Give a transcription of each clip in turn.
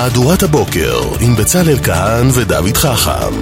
מהדורת הבוקר עם בצלאל כהן ודוד חכם.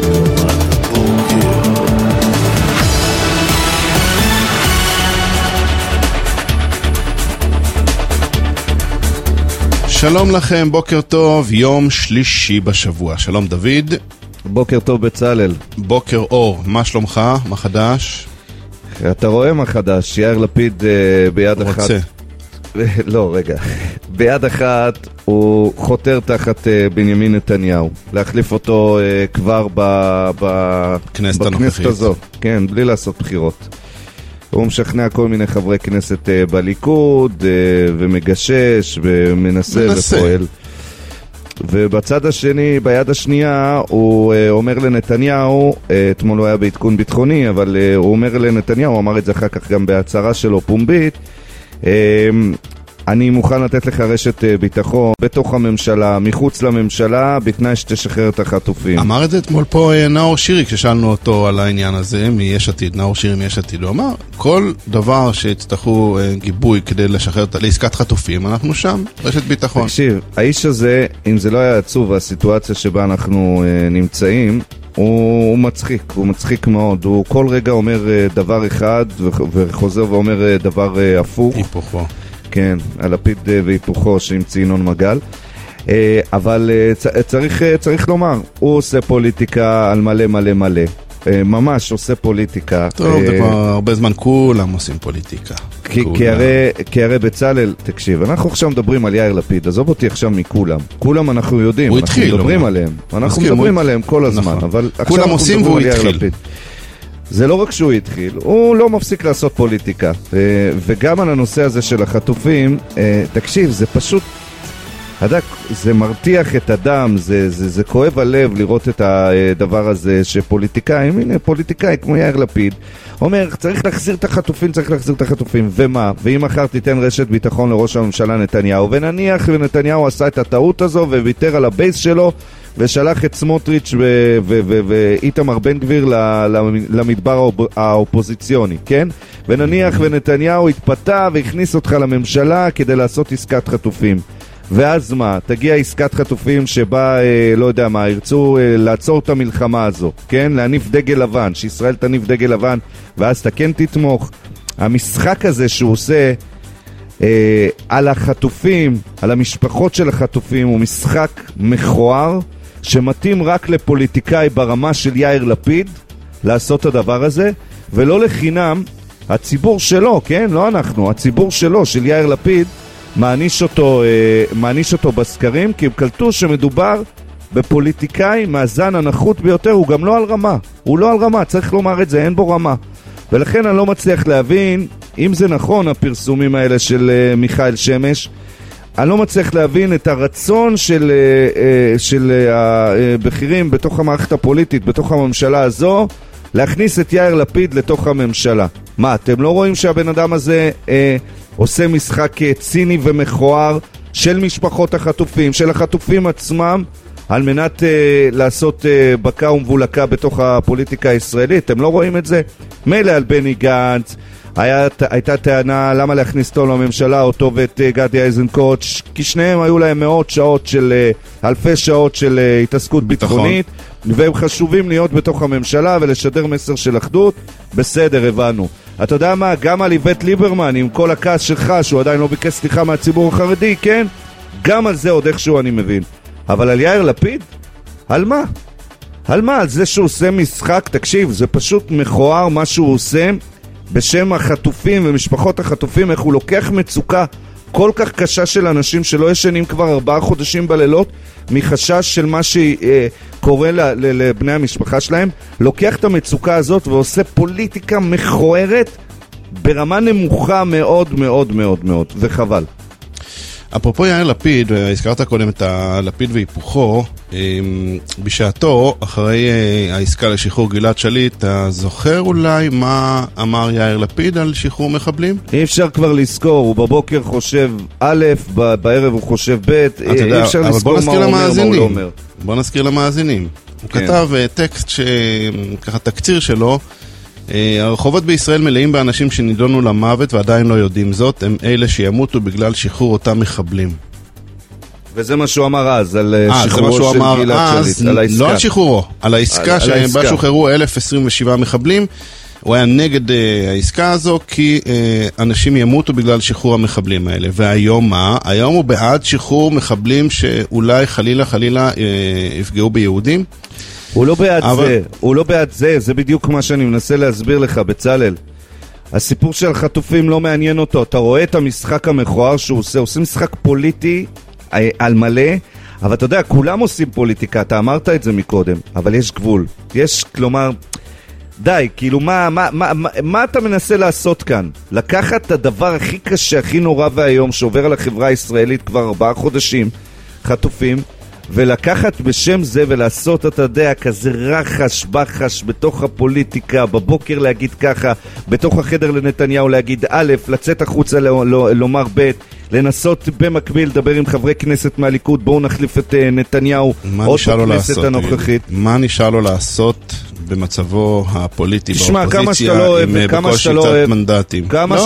שלום לכם, בוקר טוב, יום שלישי בשבוע. שלום דוד. בוקר טוב בצלאל. בוקר אור, מה שלומך? מה חדש? אתה רואה מה חדש? יאיר לפיד ביד אחת. רוצה. לא, רגע. ביד אחת הוא חותר תחת בנימין נתניהו. להחליף אותו כבר בכנסת הזו. כן, בלי לעשות בחירות. הוא משכנע כל מיני חברי כנסת בליכוד ומגשש ומנסה ופועל. ובצד השני, ביד השנייה, הוא אומר לנתניהו, אתמול הוא היה בעדכון ביטחוני, אבל הוא אומר לנתניהו, הוא אמר את זה אחר כך גם בהצהרה שלו פומבית, אני מוכן לתת לך רשת ביטחון בתוך הממשלה, מחוץ לממשלה, בתנאי שתשחרר את החטופים. אמר את זה אתמול פה נאור שירי, כששאלנו אותו על העניין הזה, מיש עתיד, נאור שירי מיש עתיד, הוא אמר, כל דבר שיצטרכו גיבוי כדי לשחרר לעסקת חטופים, אנחנו שם, רשת ביטחון. תקשיב, האיש הזה, אם זה לא היה עצוב, הסיטואציה שבה אנחנו נמצאים, הוא מצחיק מאוד, הוא כל רגע אומר דבר אחד, וחוזר ואומר דבר הפוך. היפוכו. כן, הלפיד והיפוכו שהמציא ינון מגל. אבל צריך לומר, הוא עושה פוליטיקה על מלא מלא מלא. ממש עושה פוליטיקה. טוב, הרבה זמן כולם עושים פוליטיקה. כי הרי בצלאל, תקשיב, אנחנו עכשיו מדברים על יאיר לפיד, עזוב אותי עכשיו מכולם. כולם אנחנו יודעים, אנחנו מדברים עליהם. אנחנו מדברים עליהם כל הזמן, אבל עכשיו אנחנו מדברים על יאיר לפיד. זה לא רק שהוא התחיל, הוא לא מפסיק לעשות פוליטיקה. וגם על הנושא הזה של החטופים, תקשיב, זה פשוט, זה מרתיח את הדם, זה כואב הלב לראות את הדבר הזה שפוליטיקאים, הנה פוליטיקאי כמו יאיר לפיד, אומר, צריך להחזיר את החטופים, ומה? ואם מחר תיתן רשת ביטחון לראש הממשלה נתניהו, ונניח ונתניהו עשה את הטעות הזו וויתר על הבייס שלו, ושלח את סמוטריץ' ואיתמר בן גביר למדבר האופוזיציוני, כן? ונניח ונתניהו התפתה והכניס אותך לממשלה כדי לעשות עסקת חטופים. ואז מה? תגיע עסקת חטופים שבה, לא יודע מה, ירצו לעצור את המלחמה הזו, כן? להניף דגל לבן, שישראל תניף דגל לבן, ואז אתה כן תתמוך. המשחק הזה שהוא עושה על החטופים, על המשפחות של החטופים, הוא משחק מכוער, שמתאים רק לפוליטיקאי ברמה של יאיר לפיד לעשות את הדבר הזה, ולא לחינם הציבור שלו, כן? לא אנחנו, הציבור שלו, של יאיר לפיד, מעניש אותו בסקרים, כי הם קלטו שמדובר בפוליטיקאי מהזן הנחות ביותר, הוא גם לא על רמה, צריך לומר את זה, אין בו רמה. ולכן אני לא מצליח להבין, אם זה נכון הפרסומים האלה של מיכאל שמש, אני לא מצליח להבין את הרצון של הבכירים בתוך המערכת הפוליטית, בתוך הממשלה הזו, להכניס את יאיר לפיד לתוך הממשלה. מה, אתם לא רואים שהבן אדם הזה עושה משחק ציני ומכוער של משפחות החטופים, של החטופים עצמם, על מנת לעשות בקה ומבולקה בתוך הפוליטיקה הישראלית? אתם לא רואים את זה? מילא על בני גנץ, הייתה טענה למה להכניס אותו לממשלה, אותו ואת גדי איזנקוט, כי שניהם היו להם אלפי שעות של התעסקות ביטחונית, והם חשובים להיות בתוך הממשלה ולשדר מסר של אחדות. בסדר, הבנו. אתה יודע מה? גם על איווט ליברמן, עם כל הכעס שלך שהוא עדיין לא ביקש סליחה מהציבור החרדי, כן? גם על זה עוד איכשהו אני מבין. אבל על יאיר לפיד? על מה? על זה שהוא עושה משחק? תקשיב, זה פשוט מכוער מה שהוא עושה בשם החטופים ומשפחות החטופים, איך הוא לוקח מצוקה כל כך קשה של אנשים שלא ישנים כבר 4 חודשים בלילות מחשש של מה שקורה לבני המשפחה שלהם, לוקח את המצוקה הזאת ועושה פוליטיקה מכוערת ברמה נמוכה מאוד מאוד מאוד מאוד, וחבל. אפרופו יאיר לפיד, הזכרת קודם את הלפיד והיפוכו, בשעתו, אחרי העסקה לשחרור גלעד שליט, אתה זוכר אולי מה אמר יאיר לפיד על שחרור מחבלים? אי אפשר כבר לזכור, הוא בבוקר חושב א', בערב הוא חושב ב', אי אפשר לזכור מה הוא אומר, מה הוא לא אומר. בוא נזכיר למאזינים. הוא כתב טקסט, ככה תקציר שלו, הרחובות בישראל מלאים באנשים שנידונו למוות ועדיין לא יודעים זאת, הם אלה שימותו בגלל שחרור אותם מחבלים. וזה מה שהוא אמר אז, על שחרורו של גלעד שליט, על העסקה. לא על שחרורו, על העסקה שבה שוחררו 1,027 מחבלים. הוא היה נגד העסקה הזו, כי אנשים ימותו בגלל שחרור המחבלים האלה. והיום מה? היום הוא בעד שחרור מחבלים שאולי חלילה יפגעו ביהודים. הוא לא בעד זה, הוא לא בעד זה, זה בדיוק מה שאני מנסה להסביר לך, בצלאל. הסיפור של החטופים לא מעניין אותו, אתה רואה את המשחק המכוער שהוא עושה משחק פוליטי על מלא, אבל אתה יודע, כולם עושים פוליטיקה, אתה אמרת את זה מקודם, אבל יש גבול. יש, כלומר, די, כאילו, מה אתה מנסה לעשות כאן? לקחת את הדבר הכי קשה, הכי נורא והיום, שעובר על החברה הישראלית כבר 4 חודשים, חטופים, ולקחת בשם זה ולעשות, אתה יודע, כזה רחש בחש בתוך הפוליטיקה, בבוקר להגיד ככה, בתוך החדר לנתניהו להגיד א', לצאת החוצה לומר ב', לנסות במקביל לדבר עם חברי כנסת מהליכוד, בואו נחליף את נתניהו עוד בכנסת הנוכחית. מה נשאר לו לעשות במצבו הפוליטי באופוזיציה עם בקושי קצת מנדטים?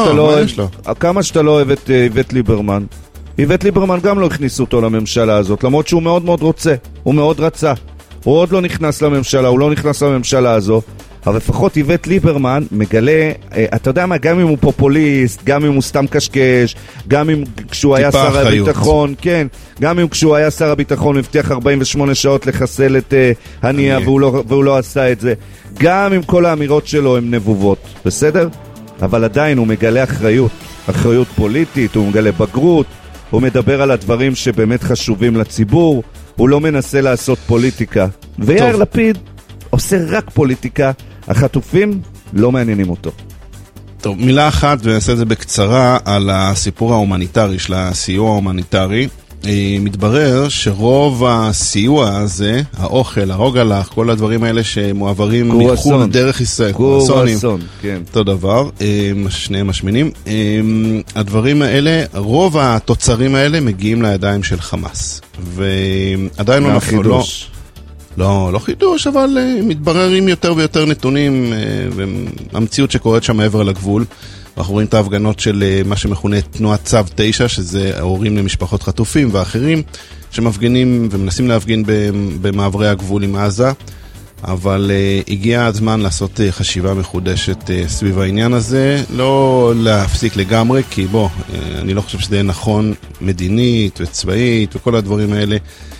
כמה שאתה לא אוהב את איווט ליברמן, איווט ליברמן גם לא הכניסו אותו לממשלה הזאת, למרות שהוא מאוד מאוד רוצה, הוא מאוד רצה. הוא עוד לא נכנס לממשלה, הוא לא נכנס לממשלה הזו, אבל לפחות איווט ליברמן מגלה, אתה יודע מה, גם אם הוא פופוליסט, גם אם הוא סתם קשקש, גם אם כשהוא היה שר הביטחון, כן, גם אם כשהוא היה שר הביטחון, הוא הבטיח 48 שעות לחסל את הנייה, והוא לא עשה את זה. גם אם כל האמירות שלו הן נבובות, בסדר? אבל עדיין הוא מגלה אחריות פוליטית, הוא מגלה בגרות, הוא מדבר על הדברים שבאמת חשובים לציבור, הוא לא מנסה לעשות פוליטיקה. ויאיר לפיד עושה רק פוליטיקה, החטופים לא מעניינים אותו. טוב, מילה אחת, ונעשה את זה בקצרה, על הסיפור ההומניטרי של הסיוע ההומניטרי. מתברר שרוב הסיוע הזה, האוכל, הרוגלח, כל הדברים האלה שמועברים מחו"ל דרך ישראל, קורסונים, כן. אותו דבר, שניהם משמינים. הדברים האלה, רוב התוצרים האלה מגיעים לידיים של חמאס. ועדיין לא חידוש. לא חידוש, אבל מתבררים יותר ויותר נתונים, והמציאות שקורית שם מעבר לגבול. אנחנו רואים את ההפגנות של מה שמכונה תנועת צו 9, שזה ההורים למשפחות חטופים ואחרים, שמפגינים ומנסים להפגין במעברי הגבול עם עזה, אבל הגיע הזמן לעשות חשיבה מחודשת סביב העניין הזה, לא להפסיק לגמרי, כי אני לא חושב שזה נכון מדינית וצבאית וכל הדברים האלה,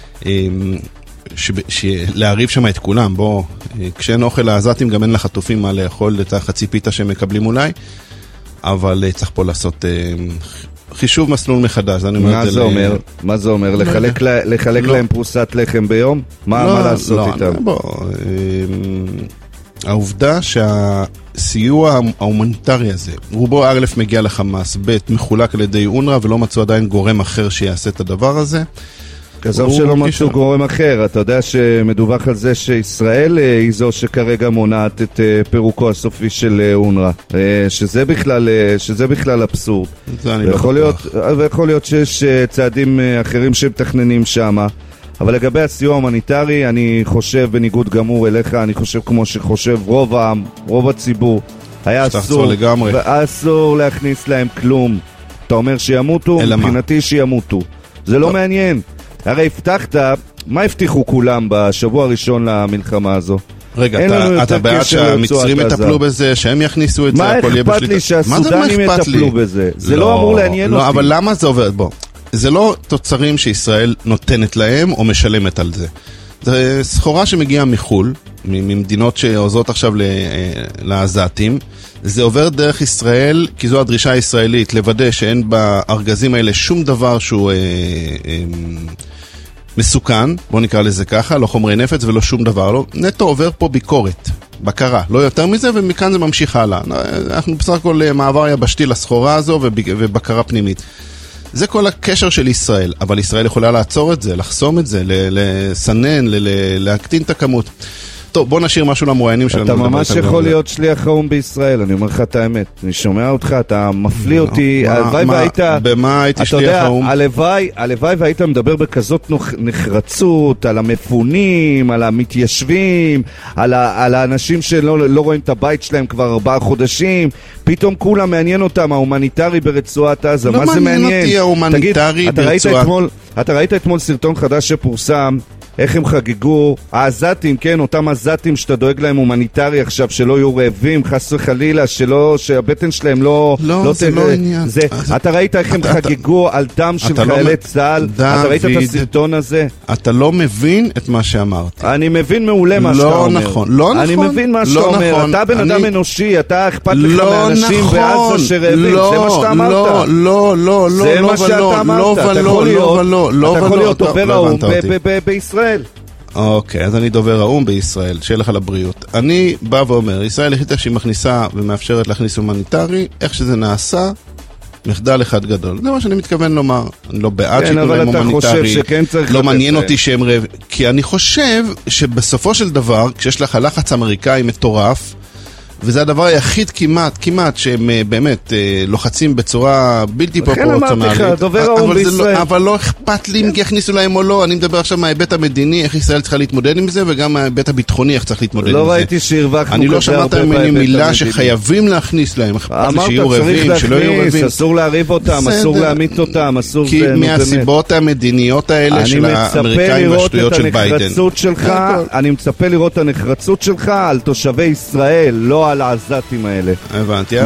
להריב שם את כולם. כשאין אוכל לעזתים גם אין לחטופים מה לאכול את החצי פיתה שהם מקבלים אולי, אבל צריך פה לעשות חישוב מסלול מחדש. מה זה אומר? לחלק להם פרוסת לחם ביום? מה לעשות איתם? העובדה שהסיוע ההומניטרי הזה, רובו א' מגיע לחמאס, ב' מחולק על ידי אונר"א, ולא מצאו עדיין גורם אחר שיעשה את הדבר הזה. כזוב שלא מצאו גורם אחר, אתה יודע שמדווח על זה שישראל היא זו שכרגע מונעת את פירוקו הסופי של אונר"א, שזה בכלל אבסורד. ויכול להיות שיש צעדים אחרים שמתכננים שם, אבל לגבי הסיוע ההומניטרי, אני חושב בניגוד גמור אליך, אני חושב כמו שחושב רוב הציבור, היה אסור להכניס להם כלום. אתה אומר שימותו, מבחינתי שימותו. זה לא מעניין. הרי הבטחת, מה הבטיחו כולם בשבוע הראשון למלחמה הזו? רגע, אתה בעד שהמצרים יטפלו בזה, שהם יכניסו את זה, הכל יהיה בשליטה? מה אכפת לי שהסודנים יטפלו בזה? זה לא אמור לעניין אותי. לא, אבל למה זה עובד? זה לא תוצרים שישראל נותנת להם או משלמת על זה. זה סחורה שמגיעה מחול, ממדינות שעוזרות עכשיו לעזתים. זה עובר דרך ישראל, כי זו הדרישה הישראלית, לוודא שאין בארגזים האלה שום דבר שהוא מסוכן, בוא נקרא לזה ככה, לא חומרי נפץ ולא שום דבר, לא. נטו עובר פה ביקורת, בקרה, לא יותר מזה, ומכאן זה ממשיך הלאה. אנחנו בסך הכל מעבר יבשתי לסחורה הזו ובקרה פנימית. זה כל הקשר של ישראל, אבל ישראל יכולה לעצור את זה, לחסום את זה, לסנן, להקטין את הכמות. טוב, בוא נשאיר משהו למרואיינים שלנו. אתה ממש יכול להיות שליח האום בישראל, אני אומר לך את האמת. אני שומע אותך, אתה מפליא אותי. במה הייתי שליח האום? הלוואי והיית מדבר בכזאת נחרצות, על המפונים, על המתיישבים, על האנשים שלא רואים את הבית שלהם כבר 4 חודשים. פתאום כולם מעניין אותם, ההומניטרי ברצועת עזה. מה זה מעניין? לא מעניין אותי ההומניטרי ברצועת... אתה ראית אתמול סרטון חדש שפורסם, איך הם חגגו, העזתים, כן, אותם עזתים שאתה דואג להם הומניטרי עכשיו, שלא יהיו רעבים, חס וחלילה, שהבטן שלהם לא... לא, זה לא עניין. אתה ראית איך הם חגגו על דם של חיילי צה"ל? אתה ראית את הסרטון הזה? אתה לא מבין את מה שאמרתי. אני מבין מעולה מה שאתה אומר. לא נכון, לא נכון. אני מבין מה שאתה אומר. אתה בן אדם אנושי, אתה אכפת לך מאנשים בעזה שרעבים, זה מה שאתה אמרת. לא, לא, לא, זה מה שאתה אמרת. אתה יכול להיות דובר האו"ם בישראל. אוקיי, אז אני דובר האו"ם בישראל, שיהיה לך לבריאות. אני בא ואומר, ישראל החליטה שהיא מכניסה ומאפשרת להכניס הומניטרי, איך שזה נעשה, מחדל אחד גדול. זה מה שאני מתכוון לומר. אני לא בעד שיתנו להם הומניטרי, לא מעניין אותי שהם רעבים. כי אני חושב שבסופו של דבר, כשיש לך לחץ אמריקאי מטורף, וזה הדבר היחיד כמעט שהם באמת לוחצים בצורה בלתי פרופורציונלית. אבל לא אכפת לי אם יכניסו להם או לא. אני מדבר עכשיו מההיבט המדיני, איך ישראל צריכה להתמודד עם זה, וגם מההיבט הביטחוני, איך צריך להתמודד עם זה. לא ראיתי שהרווחנו אני לא שמעת ממני מילה שחייבים להכניס להם. אכפת לי שיהיו רעבים, שלא יהיו רעבים. אסור להריב אותם, אסור להמית אותם, אסור... כי מהסיבות המדיניות האלה של האמריקאים והשטויות של ביידן. אני מצפה לראות את הנחרצות שלך על תושבי ישראל, לא על העזתים האלה. הבנתי,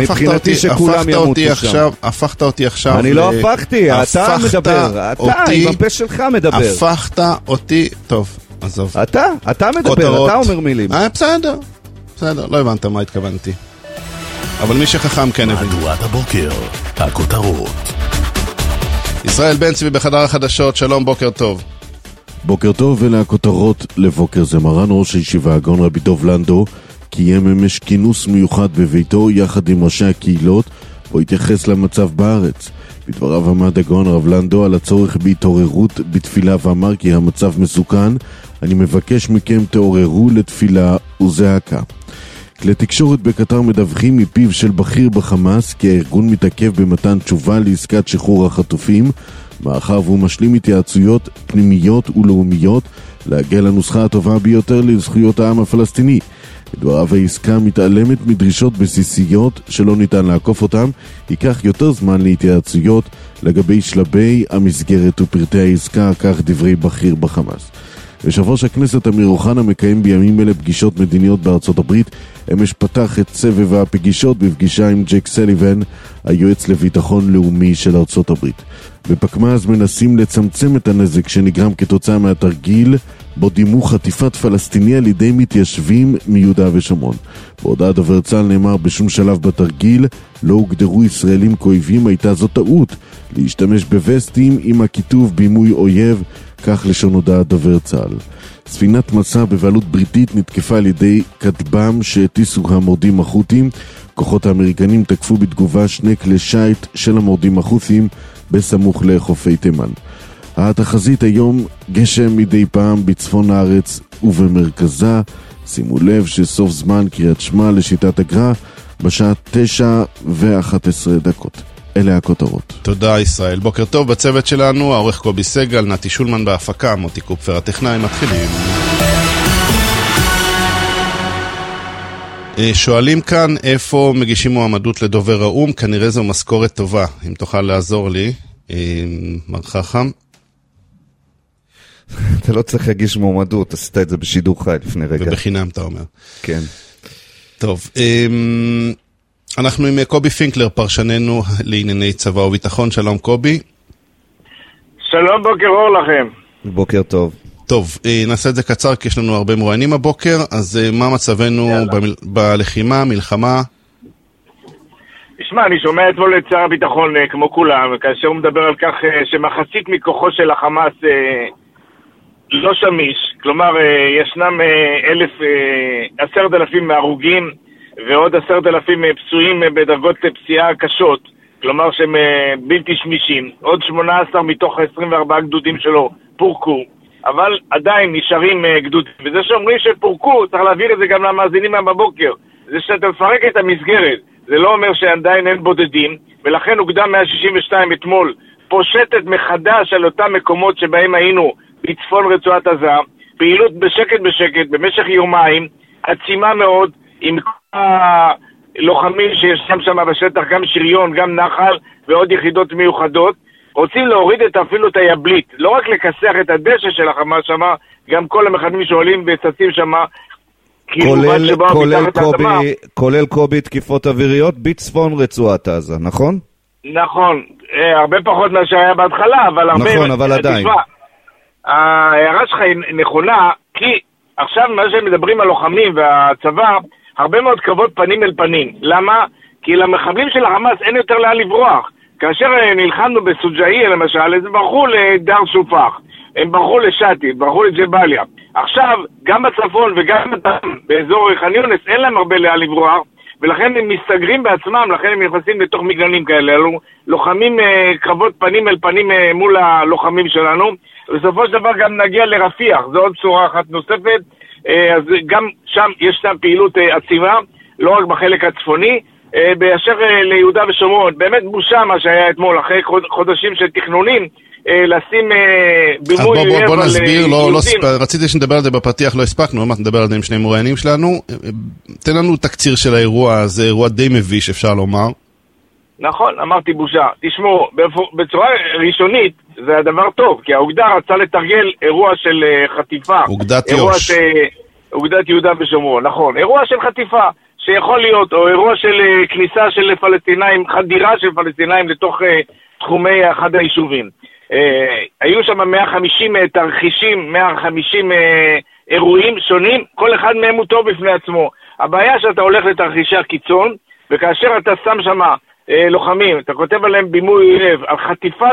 הפכת אותי עכשיו. אני לא הפכתי, אתה מדבר. אתה, עם הפה שלך מדבר. הפכת אותי, טוב, עזוב. אתה מדבר, אתה אומר מילים. בסדר, לא הבנת מה התכוונתי. אבל מי שחכם כן הבין. מהדורת הבוקר, הכותרות. ישראל בן צבי בחדר החדשות, שלום, בוקר טוב. בוקר טוב, ואלה הכותרות לבוקר זה. מרן ראש הישיבה הגאון רבי דוב לנדו קיים אמש כינוס מיוחד בביתו יחד עם ראשי הקהילות, בו התייחס למצב בארץ. בדבריו עמד הגאון רב לנדו על הצורך בהתעוררות בתפילה ואמר כי המצב מסוכן, אני מבקש מכם תעוררו לתפילה וזעקה. כלי תקשורת בקטר מדווחים מפיו של בכיר בחמאס כי הארגון מתעכב במתן תשובה לעסקת שחרור החטופים, מאחר והוא משלים התייעצויות פנימיות ולאומיות להגיע לנוסחה הטובה ביותר לזכויות העם הפלסטיני. בדבריו העסקה מתעלמת מדרישות בסיסיות שלא ניתן לעקוף אותם, ייקח יותר זמן להתייעצויות לגבי שלבי המסגרת ופרטי העסקה, כך דברי בכיר בחמאס. יושב ראש הכנסת אמיר אוחנה מקיים בימים אלה פגישות מדיניות בארצות הברית. אמש פתח את סבב הפגישות בפגישה עם ג'ק סליבן, היועץ לביטחון לאומי של ארצות הברית. בפקמ"ז מנסים לצמצם את הנזק שנגרם כתוצאה מהתרגיל בו דימו חטיפת פלסטיני על ידי מתיישבים מיהודה ושומרון. בהודעת דובר צה"ל נאמר בשום שלב בתרגיל לא הוגדרו ישראלים כאויבים, הייתה זו טעות להשתמש בווסטים עם הכיתוב בימוי אויב, כך לשון הודעת דובר צה"ל. ספינת מסע בבעלות בריטית נתקפה על ידי כטב"ם שהטיסו המורדים החות'ים. כוחות האמריקנים תקפו בתגובה שני כלי שיט של המורדים החות'ים בסמוך לחופי תימן. התחזית היום גשם מדי פעם בצפון הארץ ובמרכזה. שימו לב שסוף זמן קריאת שמע לשיטת הגר"א בשעה 9:11. אלה הכותרות. תודה ישראל. בוקר טוב בצוות שלנו, העורך קובי סגל, נתי שולמן בהפקה, מוטי קופפר הטכנאי. מתחילים. שואלים כאן איפה מגישים מועמדות לדובר האו"ם, כנראה זו משכורת טובה, אם תוכל לעזור לי, מר חכם. אתה לא צריך להגיש מועמדות, עשית את זה בשידור חי לפני רגע. ובחינם אתה אומר. כן. טוב, אנחנו עם קובי פינקלר, פרשננו לענייני צבא וביטחון. שלום קובי. שלום, בוקר אור לכם. בוקר טוב. טוב, נעשה את זה קצר כי יש לנו הרבה מרואיינים הבוקר, אז מה מצבנו בלחימה, מלחמה? תשמע, אני שומע אתמול את שר הביטחון כמו כולם, כאשר הוא מדבר על כך שמחצית מכוחו של החמאס לא שמיש, כלומר ישנם 10,000 הרוגים ועוד 10,000 פצועים בדרגות פציעה קשות, כלומר שהם בלתי שמישים, עוד 18 מתוך 24 גדודים שלו פורקו, אבל עדיין נשארים גדודים, וזה שאומרים שפורקו, צריך להעביר את זה גם למאזינים בבוקר, זה שאתה מפרק את המסגרת, זה לא אומר שעדיין אין בודדים, ולכן הוקדם 162 אתמול פושטת מחדש על אותם מקומות שבהם היינו בצפון רצועת עזה, פעילות בשקט במשך יומיים, עצימה מאוד, עם כל הלוחמים שישנם שם בשטח, גם שריון, גם נחל ועוד יחידות מיוחדות, רוצים להוריד אפילו את היבלית, לא רק לקסח את הדשא של החמאס שמה, גם כל המחבלים שעולים וצצים שמה, כולל קובי תקיפות אוויריות בצפון רצועת עזה, נכון? נכון, הרבה פחות מה שהיה בהתחלה, אבל הרבה... נכון, אבל עדיין. ההערה שלך היא נכונה, כי עכשיו מה שמדברים על לוחמים והצבא, הרבה מאוד קרבות פנים אל פנים. למה? כי למחבלים של החמאס אין יותר לאן לברוח. כאשר נלחמנו בסוג'איה למשל, הם ברחו לדר שופח, הם ברחו לשאטי, ברחו לג'באליה. עכשיו, גם בצפון וגם באזור ח'אן יונס אין להם הרבה לאן לברוח, ולכן הם מסתגרים בעצמם, לכן הם נכנסים לתוך מגננים כאלה, לוחמים קרבות פנים אל פנים מול הלוחמים שלנו, בסופו של דבר גם נגיע לרפיח, זו עוד בשורה אחת נוספת, אז גם שם יש שם פעילות עצימה, לא רק בחלק הצפוני, באשר ליהודה ושומרון, באמת בושה מה שהיה אתמול, אחרי חודשים של תכנונים, לשים בימוי... בוא נסביר, רציתי שנדבר על זה בפתיח, לא הספקנו, מה נדבר על זה עם שני מוריינים שלנו, תן לנו תקציר של האירוע, זה אירוע די מביש אפשר לומר. נכון, אמרתי בושה, תשמעו, בצורה ראשונית זה הדבר טוב, כי האוגדה רצה לתרגל אירוע של חטיפה, אוגדת יוש, אוגדת יהודה ושומרון, נכון, אירוע של חטיפה, שיכול להיות, או אירוע של כניסה של פלסטינאים, חדירה של פלסטינאים לתוך תחומי אחד היישובים. היו שם 150 תרחישים, 150 אירועים שונים, כל אחד מהם הוא טוב בפני עצמו. הבעיה שאתה הולך לתרחישי הקיצון, וכאשר אתה שם שם לוחמים, אתה כותב עליהם בימוי לב, על חטיפת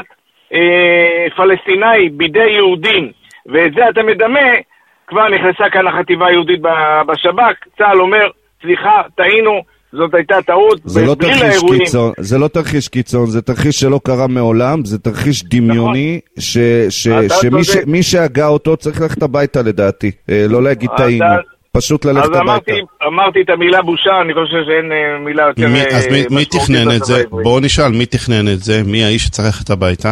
פלסטינאי בידי יהודים, ואת זה אתה מדמה, כבר נכנסה כאן החטיבה היהודית בשב"כ, צה"ל אומר, סליחה, טעינו, זאת הייתה טעות, זה לא תרחיש קיצון, זה תרחיש שלא קרה מעולם, זה תרחיש דמיוני, שמי שהגה אותו צריך ללכת הביתה לדעתי, לא להגיד טעינו, פשוט ללכת הביתה. אז אמרתי את המילה בושה, אני חושב שאין מילה יותר... אז מי תכנן את זה? בואו נשאל, מי תכנן את זה? מי האיש שצריך ללכת הביתה?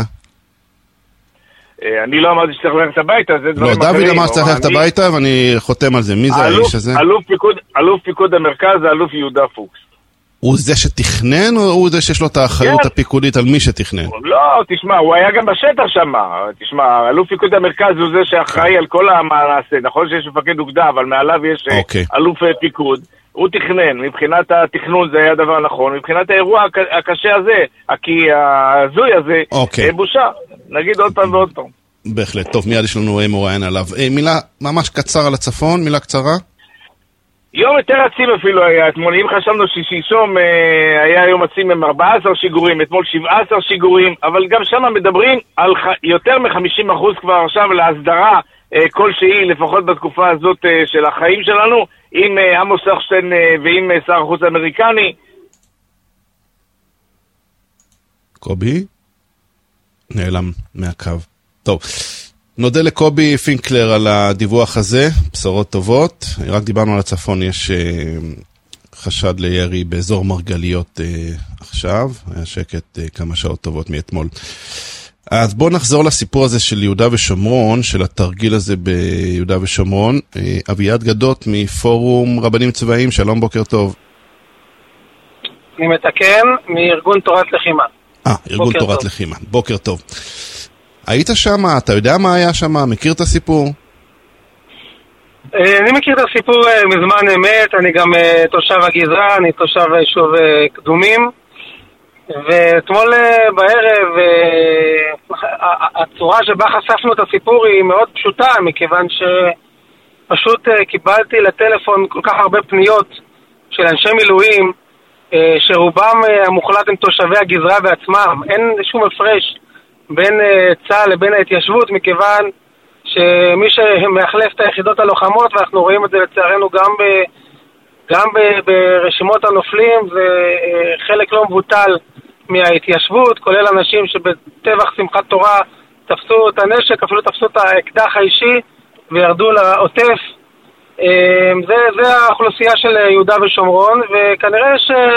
אני לא אמרתי שצריך ללכת הביתה, זה דברים אחרים. לא, דוד אמר שצריך ללכת הביתה, ואני חותם על זה. מי זה האיש הזה? אלוף פיקוד המרכז, זה אלוף יהודה פוקס. הוא זה שתכנן, או הוא זה שיש לו את האחריות הפיקודית על מי שתכנן? לא, תשמע, הוא היה גם בשטח שם. תשמע, אלוף פיקוד המרכז הוא זה שאחראי על כל המעשה. נכון שיש מפקד אוגדה, אבל מעליו יש אלוף פיקוד. הוא תכנן, מבחינת התכנון זה היה דבר נכון, מבחינת האירוע הקשה הזה, ההזוי הזה, בושה, נגיד עוד פעם ועוד פעם. בהחלט, טוב, מיד יש לנו מוראיין עליו. מילה ממש קצר על הצפון, מילה קצרה? יום יותר עצים אפילו היה אתמול, אם חשבנו ששלשום היה יום עצים עם 14 שיגורים, אתמול 17 שיגורים, אבל גם שם מדברים על יותר מ-50% כבר עכשיו להסדרה כלשהי, לפחות בתקופה הזאת של החיים שלנו, עם עמוס הוכשטיין ועם שר החוץ האמריקני. קובי? נעלם מהקו. טוב, נודה לקובי פינקלר על הדיווח הזה, בשורות טובות. רק דיברנו על הצפון, יש חשד לירי באזור מרגליות עכשיו, היה שקט כמה שעות טובות מאתמול. אז בואו נחזור לסיפור הזה של יהודה ושומרון, של התרגיל הזה ביהודה ושומרון. אביעד גדות מפורום רבנים צבאיים, שלום, בוקר טוב. אני מתקן, מארגון תורת לחימה. ארגון תורת לחימה, בוקר טוב. היית שם, אתה יודע מה היה שם, מכיר את הסיפור? אני מכיר את הסיפור מזמן אמת, אני גם תושב הגזרה, אני תושב היישוב קדומים. ואתמול בערב הצורה שבה חשפנו את הסיפור היא מאוד פשוטה, מכיוון שפשוט קיבלתי לטלפון כל כך הרבה פניות של אנשי מילואים שרובם המוחלט הם תושבי הגזרה בעצמם. אין שום הפרש בין צה"ל לבין ההתיישבות, מכיוון שמי שמחלף את היחידות הלוחמות, ואנחנו רואים את זה לצערנו גם ברשימות הנופלים, זה חלק לא מבוטל מההתיישבות, כולל אנשים שבטבח שמחת תורה תפסו את הנשק, אפילו תפסו את האקדח האישי וירדו לעוטף. זה האוכלוסייה של יהודה ושומרון, וכנראה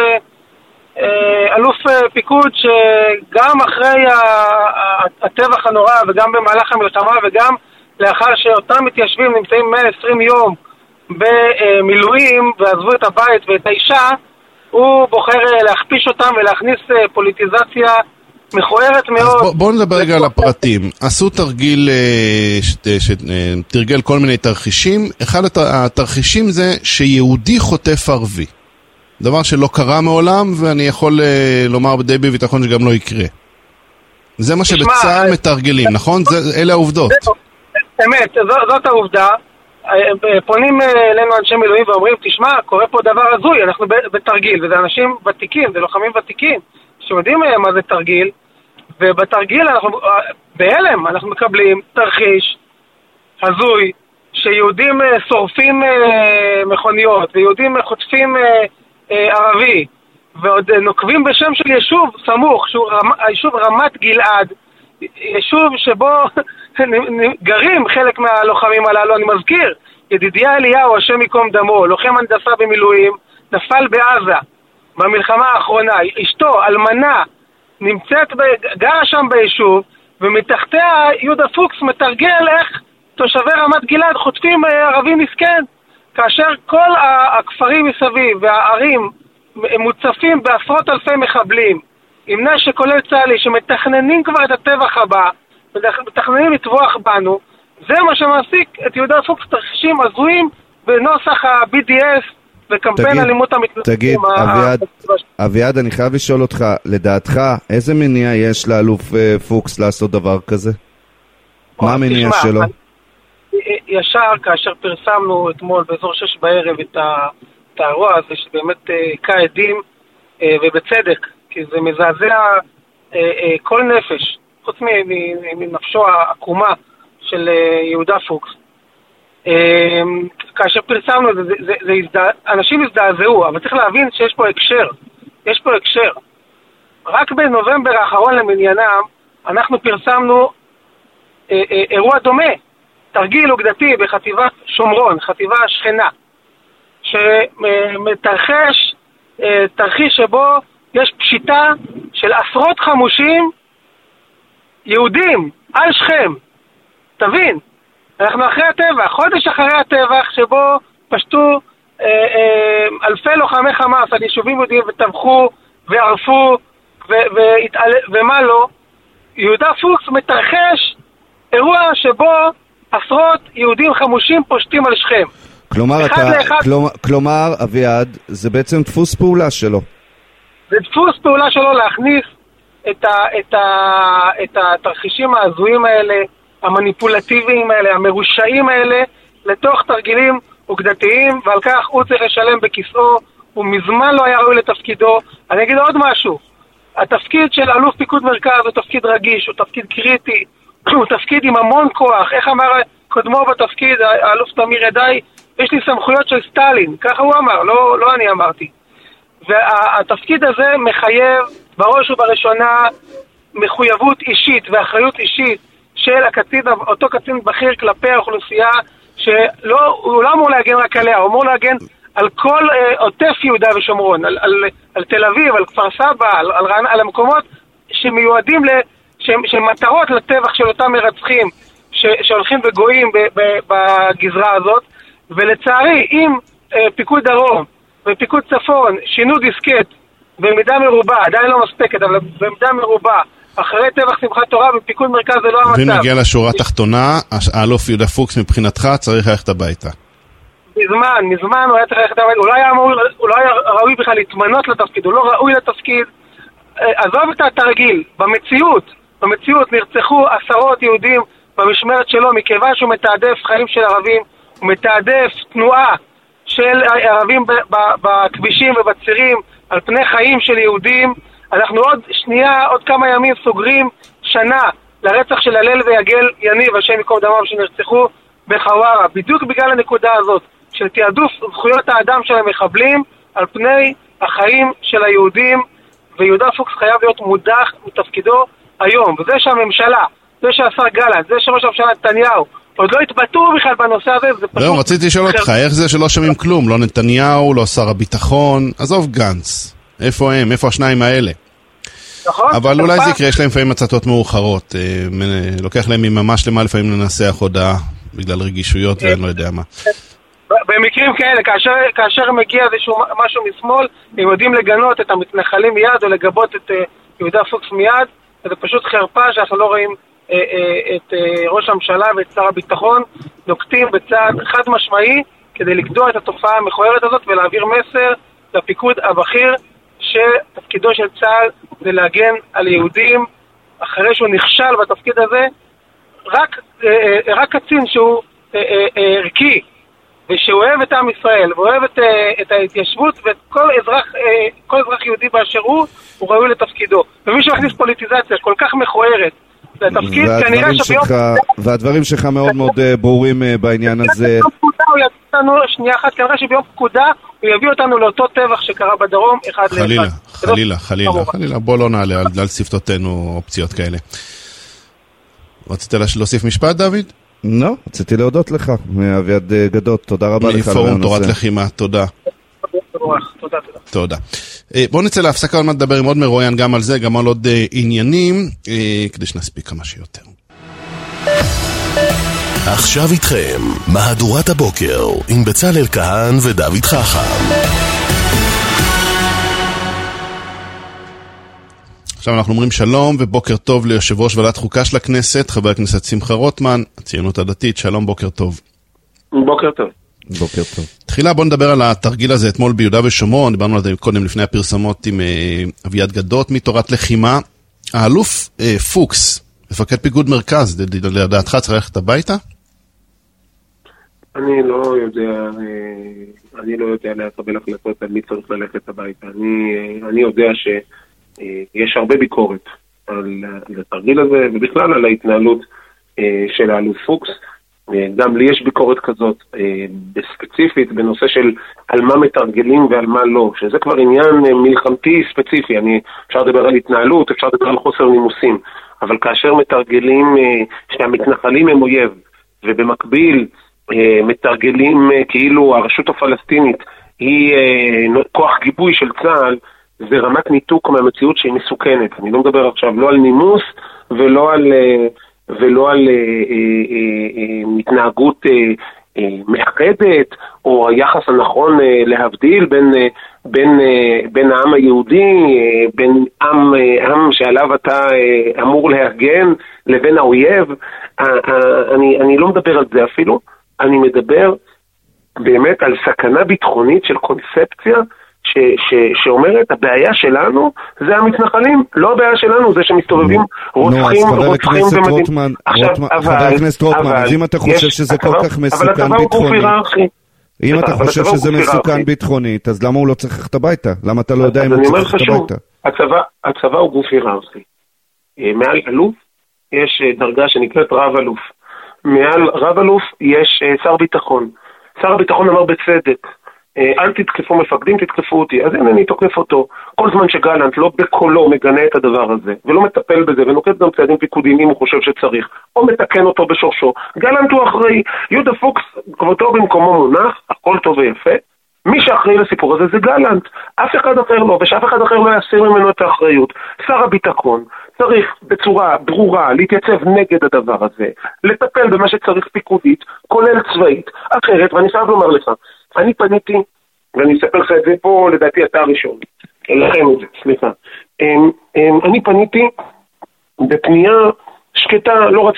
שאלוף פיקוד שגם אחרי הטבח הנורא וגם במהלך המלחמה וגם לאחר שאותם מתיישבים נמצאים 120 יום במילואים ועזבו את הבית ואת האישה, הוא בוחר להכפיש אותם ולהכניס פוליטיזציה מכוערת מאוד. אז בואו נדבר רגע על הפרטים. עשו תרגיל שתרגל כל מיני תרחישים. אחד התרחישים זה שיהודי חוטף ערבי. דבר שלא קרה מעולם, ואני יכול לומר די בביטחון שגם לא יקרה. זה מה שבצה"ל מתרגלים, נכון? אלה העובדות. אמת, זאת העובדה. פונים אלינו אנשי מילואים ואומרים, תשמע, קורה פה דבר הזוי, אנחנו בתרגיל, וזה אנשים ותיקים, זה לוחמים ותיקים, שיודעים מה זה תרגיל, ובתרגיל אנחנו, בהלם, אנחנו מקבלים תרחיש הזוי, שיהודים שורפים מכוניות, ויהודים חוטפים ערבי, ועוד נוקבים בשם של יישוב סמוך, שהוא היישוב רמת גלעד, יישוב שבו גרים חלק מהלוחמים הללו. אני מזכיר, ידידיה אליהו, השם ייקום דמו, לוחם הנדסה במילואים, נפל בעזה במלחמה האחרונה. אשתו, אלמנה, גרה שם ביישוב, ומתחתיה יהודה פוקס מתרגל איך תושבי רמת גלעד חוטפים ערבי מסכן, כאשר כל הכפרים מסביב והערים מוצפים בעשרות אלפי מחבלים עם נשק כולל צה"לי שמתכננים כבר את הטבח הבא מתכננים לטבוח בנו. זה מה שמעסיק את יהודה פוקס, תרחישים הזויים בנוסח ה-BDS וקמפיין אלימות המתנחלים. תגיד, אביעד, אני חייב לשאול אותך, לדעתך איזה מניע יש לאלוף פוקס לעשות דבר כזה? מה המניע שלו? ישר כאשר פרסמנו אתמול באזור 6 בערב את האירוע הזה שבאמת כעדים, ובצדק, כי זה מזעזע כל נפש, חוץ מנפשו העקומה של יהודה פוקס. כאשר פרסמנו את זה, אנשים הזדעזעו, אבל צריך להבין שיש פה הקשר. יש פה הקשר. רק בנובמבר האחרון למניינם, אנחנו פרסמנו אירוע דומה, תרגיל אוגדתי בחטיבת שומרון, חטיבה שכנה, שמתרחש תרחיש שבו יש פשיטה של עשרות חמושים יהודים על שכם. תבין, אנחנו אחרי הטבח, חודש אחרי הטבח שבו פשטו אלפי לוחמי חמאס על יישובים יהודיים וטבחו וערפו ומה לא. יהודה פוקס מתרחש אירוע שבו עשרות יהודים חמושים פושטים על שכם. כלומר, אביעד, זה בעצם דפוס פעולה שלו. זה דפוס פעולה שלו להכניס את התרחישים ההזויים האלה, המניפולטיביים האלה, המרושעים האלה, לתוך תרגילים אוגדתיים, ועל כך הוא צריך לשלם בכיסאו, הוא מזמן לא היה ראוי לתפקידו. אני אגיד עוד משהו, התפקיד של אלוף פיקוד מרכז הוא תפקיד רגיש, הוא תפקיד קריטי, הוא תפקיד עם המון כוח. איך אמר קודמו בתפקיד, האלוף תמיר ידעי, יש לי סמכויות של סטלין, ככה הוא אמר, לא אני אמרתי. והתפקיד הזה מחייב בראש ובראשונה מחויבות אישית ואחריות אישית של הקצין, אותו קצין בכיר כלפי האוכלוסייה, שהוא לא אמור להגן רק עליה, הוא אמור להגן על כל עוטף יהודה ושומרון, על תל אביב, על כפר סבא, על המקומות שמיועדים שמטרות לטבח של אותם מרצחים שהולכים וגויים בגזרה הזאת. ולצערי, אם פיקוד דרום ופיקוד צפון שינו דיסקט במידה מרובה, עדיין לא מספקת, אבל במידה מרובה, אחרי טבח שמחת תורה בפיקוד מרכז זה לא המצב. ונגיע לשורה התחתונה, האלוף יהודה פוקס מבחינתך צריך ללכת הביתה. מזמן הוא היה צריך ללכת הביתה, הוא לא היה ראוי בכלל להתמנות לתפקיד, הוא לא ראוי לתפקיד. עזוב את התרגיל, במציאות נרצחו עשרות יהודים במשמרת שלו, מכיוון שהוא מתעדף חיים של ערבים, הוא מתעדף תנועה של ערבים בכבישים ובצירים על פני חיים של יהודים. אנחנו עוד כמה ימים סוגרים שנה לרצח של הלל ויגל יניב, השם ייקום דמם, שנרצחו בחווארה, בדיוק בגלל הנקודה הזאת של תיעדוף זכויות האדם של המחבלים על פני החיים של היהודים. ויהודה פוקס חייב להיות מודח מתפקידו היום, וזה שהממשלה, זה שהשר גלנט, זה שראש הממשלה נתניהו עוד לא התבטאו בכלל בנושא הזה, זה פשוט... לא, רציתי לשאול אותך, איך זה שלא שומעים כלום? לא נתניהו, לא שר הביטחון, עזוב גנץ, איפה הם? איפה השניים האלה? נכון? אבל אולי זה יקרה, יש להם לפעמים הצתות מאוחרות, לוקח להם ממש למה לפעמים לנסח הודעה, בגלל רגישויות ואני לא יודע מה. במקרים כאלה, כאשר מגיע משהו משמאל, הם יודעים לגנות את המתנחלים מיד, או לגבות את יהודה פוקס מיד, וזה פשוט חרפה שאנחנו לא רואים את ראש הממשלה ואת שר הביטחון נוקטים בצעד חד משמעי כדי לגדוע את התופעה המכוערת הזאת ולהעביר מסר לפיקוד הבכיר שתפקידו של צה"ל זה להגן על יהודים אחרי שהוא נכשל בתפקיד הזה. רק קצין שהוא ערכי ושהוא אוהב את עם ישראל ואוהב את ההתיישבות ואת כל אזרח יהודי באשר הוא ראוי לתפקידו. ומי שמכניס פוליטיזציה כל כך מכוערת לתפקיד, כנראה והדברים שלך מאוד מאוד ברורים בעניין הזה. כנראה שביום פקודה הוא יביא אותנו לאותו טבח שקרה בדרום אחד לאחד. חלילה, בוא לא נעלה על שפתותינו אופציות כאלה. רצית להוסיף משפט, דוד? לא, רציתי להודות לך מאביעד גדות, תודה רבה לך. מפורום תורת לחימה, תודה. תודה. בואו נצא להפסקה, עוד מעט נדבר עם עוד מרואיין גם על זה, גם על עוד עניינים, כדי שנספיק כמה שיותר. עכשיו איתכם, מהדורת הבוקר, עם בצלאל כהן ודוד חכם. עכשיו אנחנו אומרים שלום ובוקר טוב ליושב ראש ועדת חוקה של הכנסת, חבר הכנסת שמחה רוטמן, הציונות הדתית. שלום, בוקר טוב. בוקר טוב. בוקר טוב. תחילה בוא נדבר על התרגיל הזה אתמול ביהודה ושומרון, דיברנו על זה קודם לפני הפרסמות עם אביעד גדות מתורת לחימה. האלוף פוקס, מפקד פיקוד מרכז, לדעתך צריך ללכת הביתה? אני לא יודע לקבל החלטות על מי צריך ללכת הביתה. אני יודע שיש הרבה ביקורת על התרגיל הזה ובכלל על ההתנהלות של האלוף פוקס. גם לי יש ביקורת כזאת בספציפית בנושא של על מה מתרגלים ועל מה לא, שזה כבר עניין מלחמתי ספציפי. אפשר לדבר על התנהלות, אפשר לדבר על חוסר נימוסים, אבל כאשר מתרגלים שהמתנחלים הם אויב ובמקביל מתרגלים כאילו הרשות הפלסטינית היא כוח גיבוי של צה"ל, זה רמת ניתוק מהמציאות שהיא מסוכנת. אני לא מדבר עכשיו לא על נימוס ולא על התנהגות מאחדת או היחס הנכון להבדיל בין העם היהודי, בין עם שעליו אתה אמור להגן לבין האויב. אני לא מדבר על זה אפילו, אני מדבר באמת על סכנה ביטחונית של קונספציה שאומרת הבעיה שלנו זה המתנחלים, לא הבעיה שלנו זה שמסתובבים רוצחים ומדים. חבר הכנסת רוטמן, אז אם אתה חושב שזה כל כך מסוכן ביטחונית, אם אתה חושב שזה מסוכן ביטחונית, אז למה הוא לא צריך ללכת הביתה? למה אתה לא יודע אם הוא צריך ללכת הביתה? הצבא הוא גוף היררכי. מעל אלוף יש דרגה שנקראת רב אלוף. מעל רב אלוף יש שר ביטחון. שר הביטחון אמר בצדק, אל תתקפו מפקדים, תתקפו אותי. אז הנה אני תוקף אותו. כל זמן שגלנט לא בקולו מגנה את הדבר הזה, ולא מטפל בזה, ונוקט גם צעדים פיקודיים אם הוא חושב שצריך, או מתקן אותו בשורשו, גלנט הוא אחראי. יהודה פוקס, כבודו במקומו מונח, הכל טוב ויפה. מי שאחראי לסיפור הזה זה גלנט. אף אחד אחר לא, ושאף אחד אחר לא יסיר ממנו את האחריות. שר הביטחון צריך בצורה ברורה להתייצב נגד הדבר הזה, לטפל במה שצריך פיקודית, כולל צבאית. אחרת, ואני חייב לומר לך, אני פניתי, ואני אספר לך את זה פה, לדעתי אתה הראשון, לכם את זה, סליחה. אני פניתי בפנייה שקטה,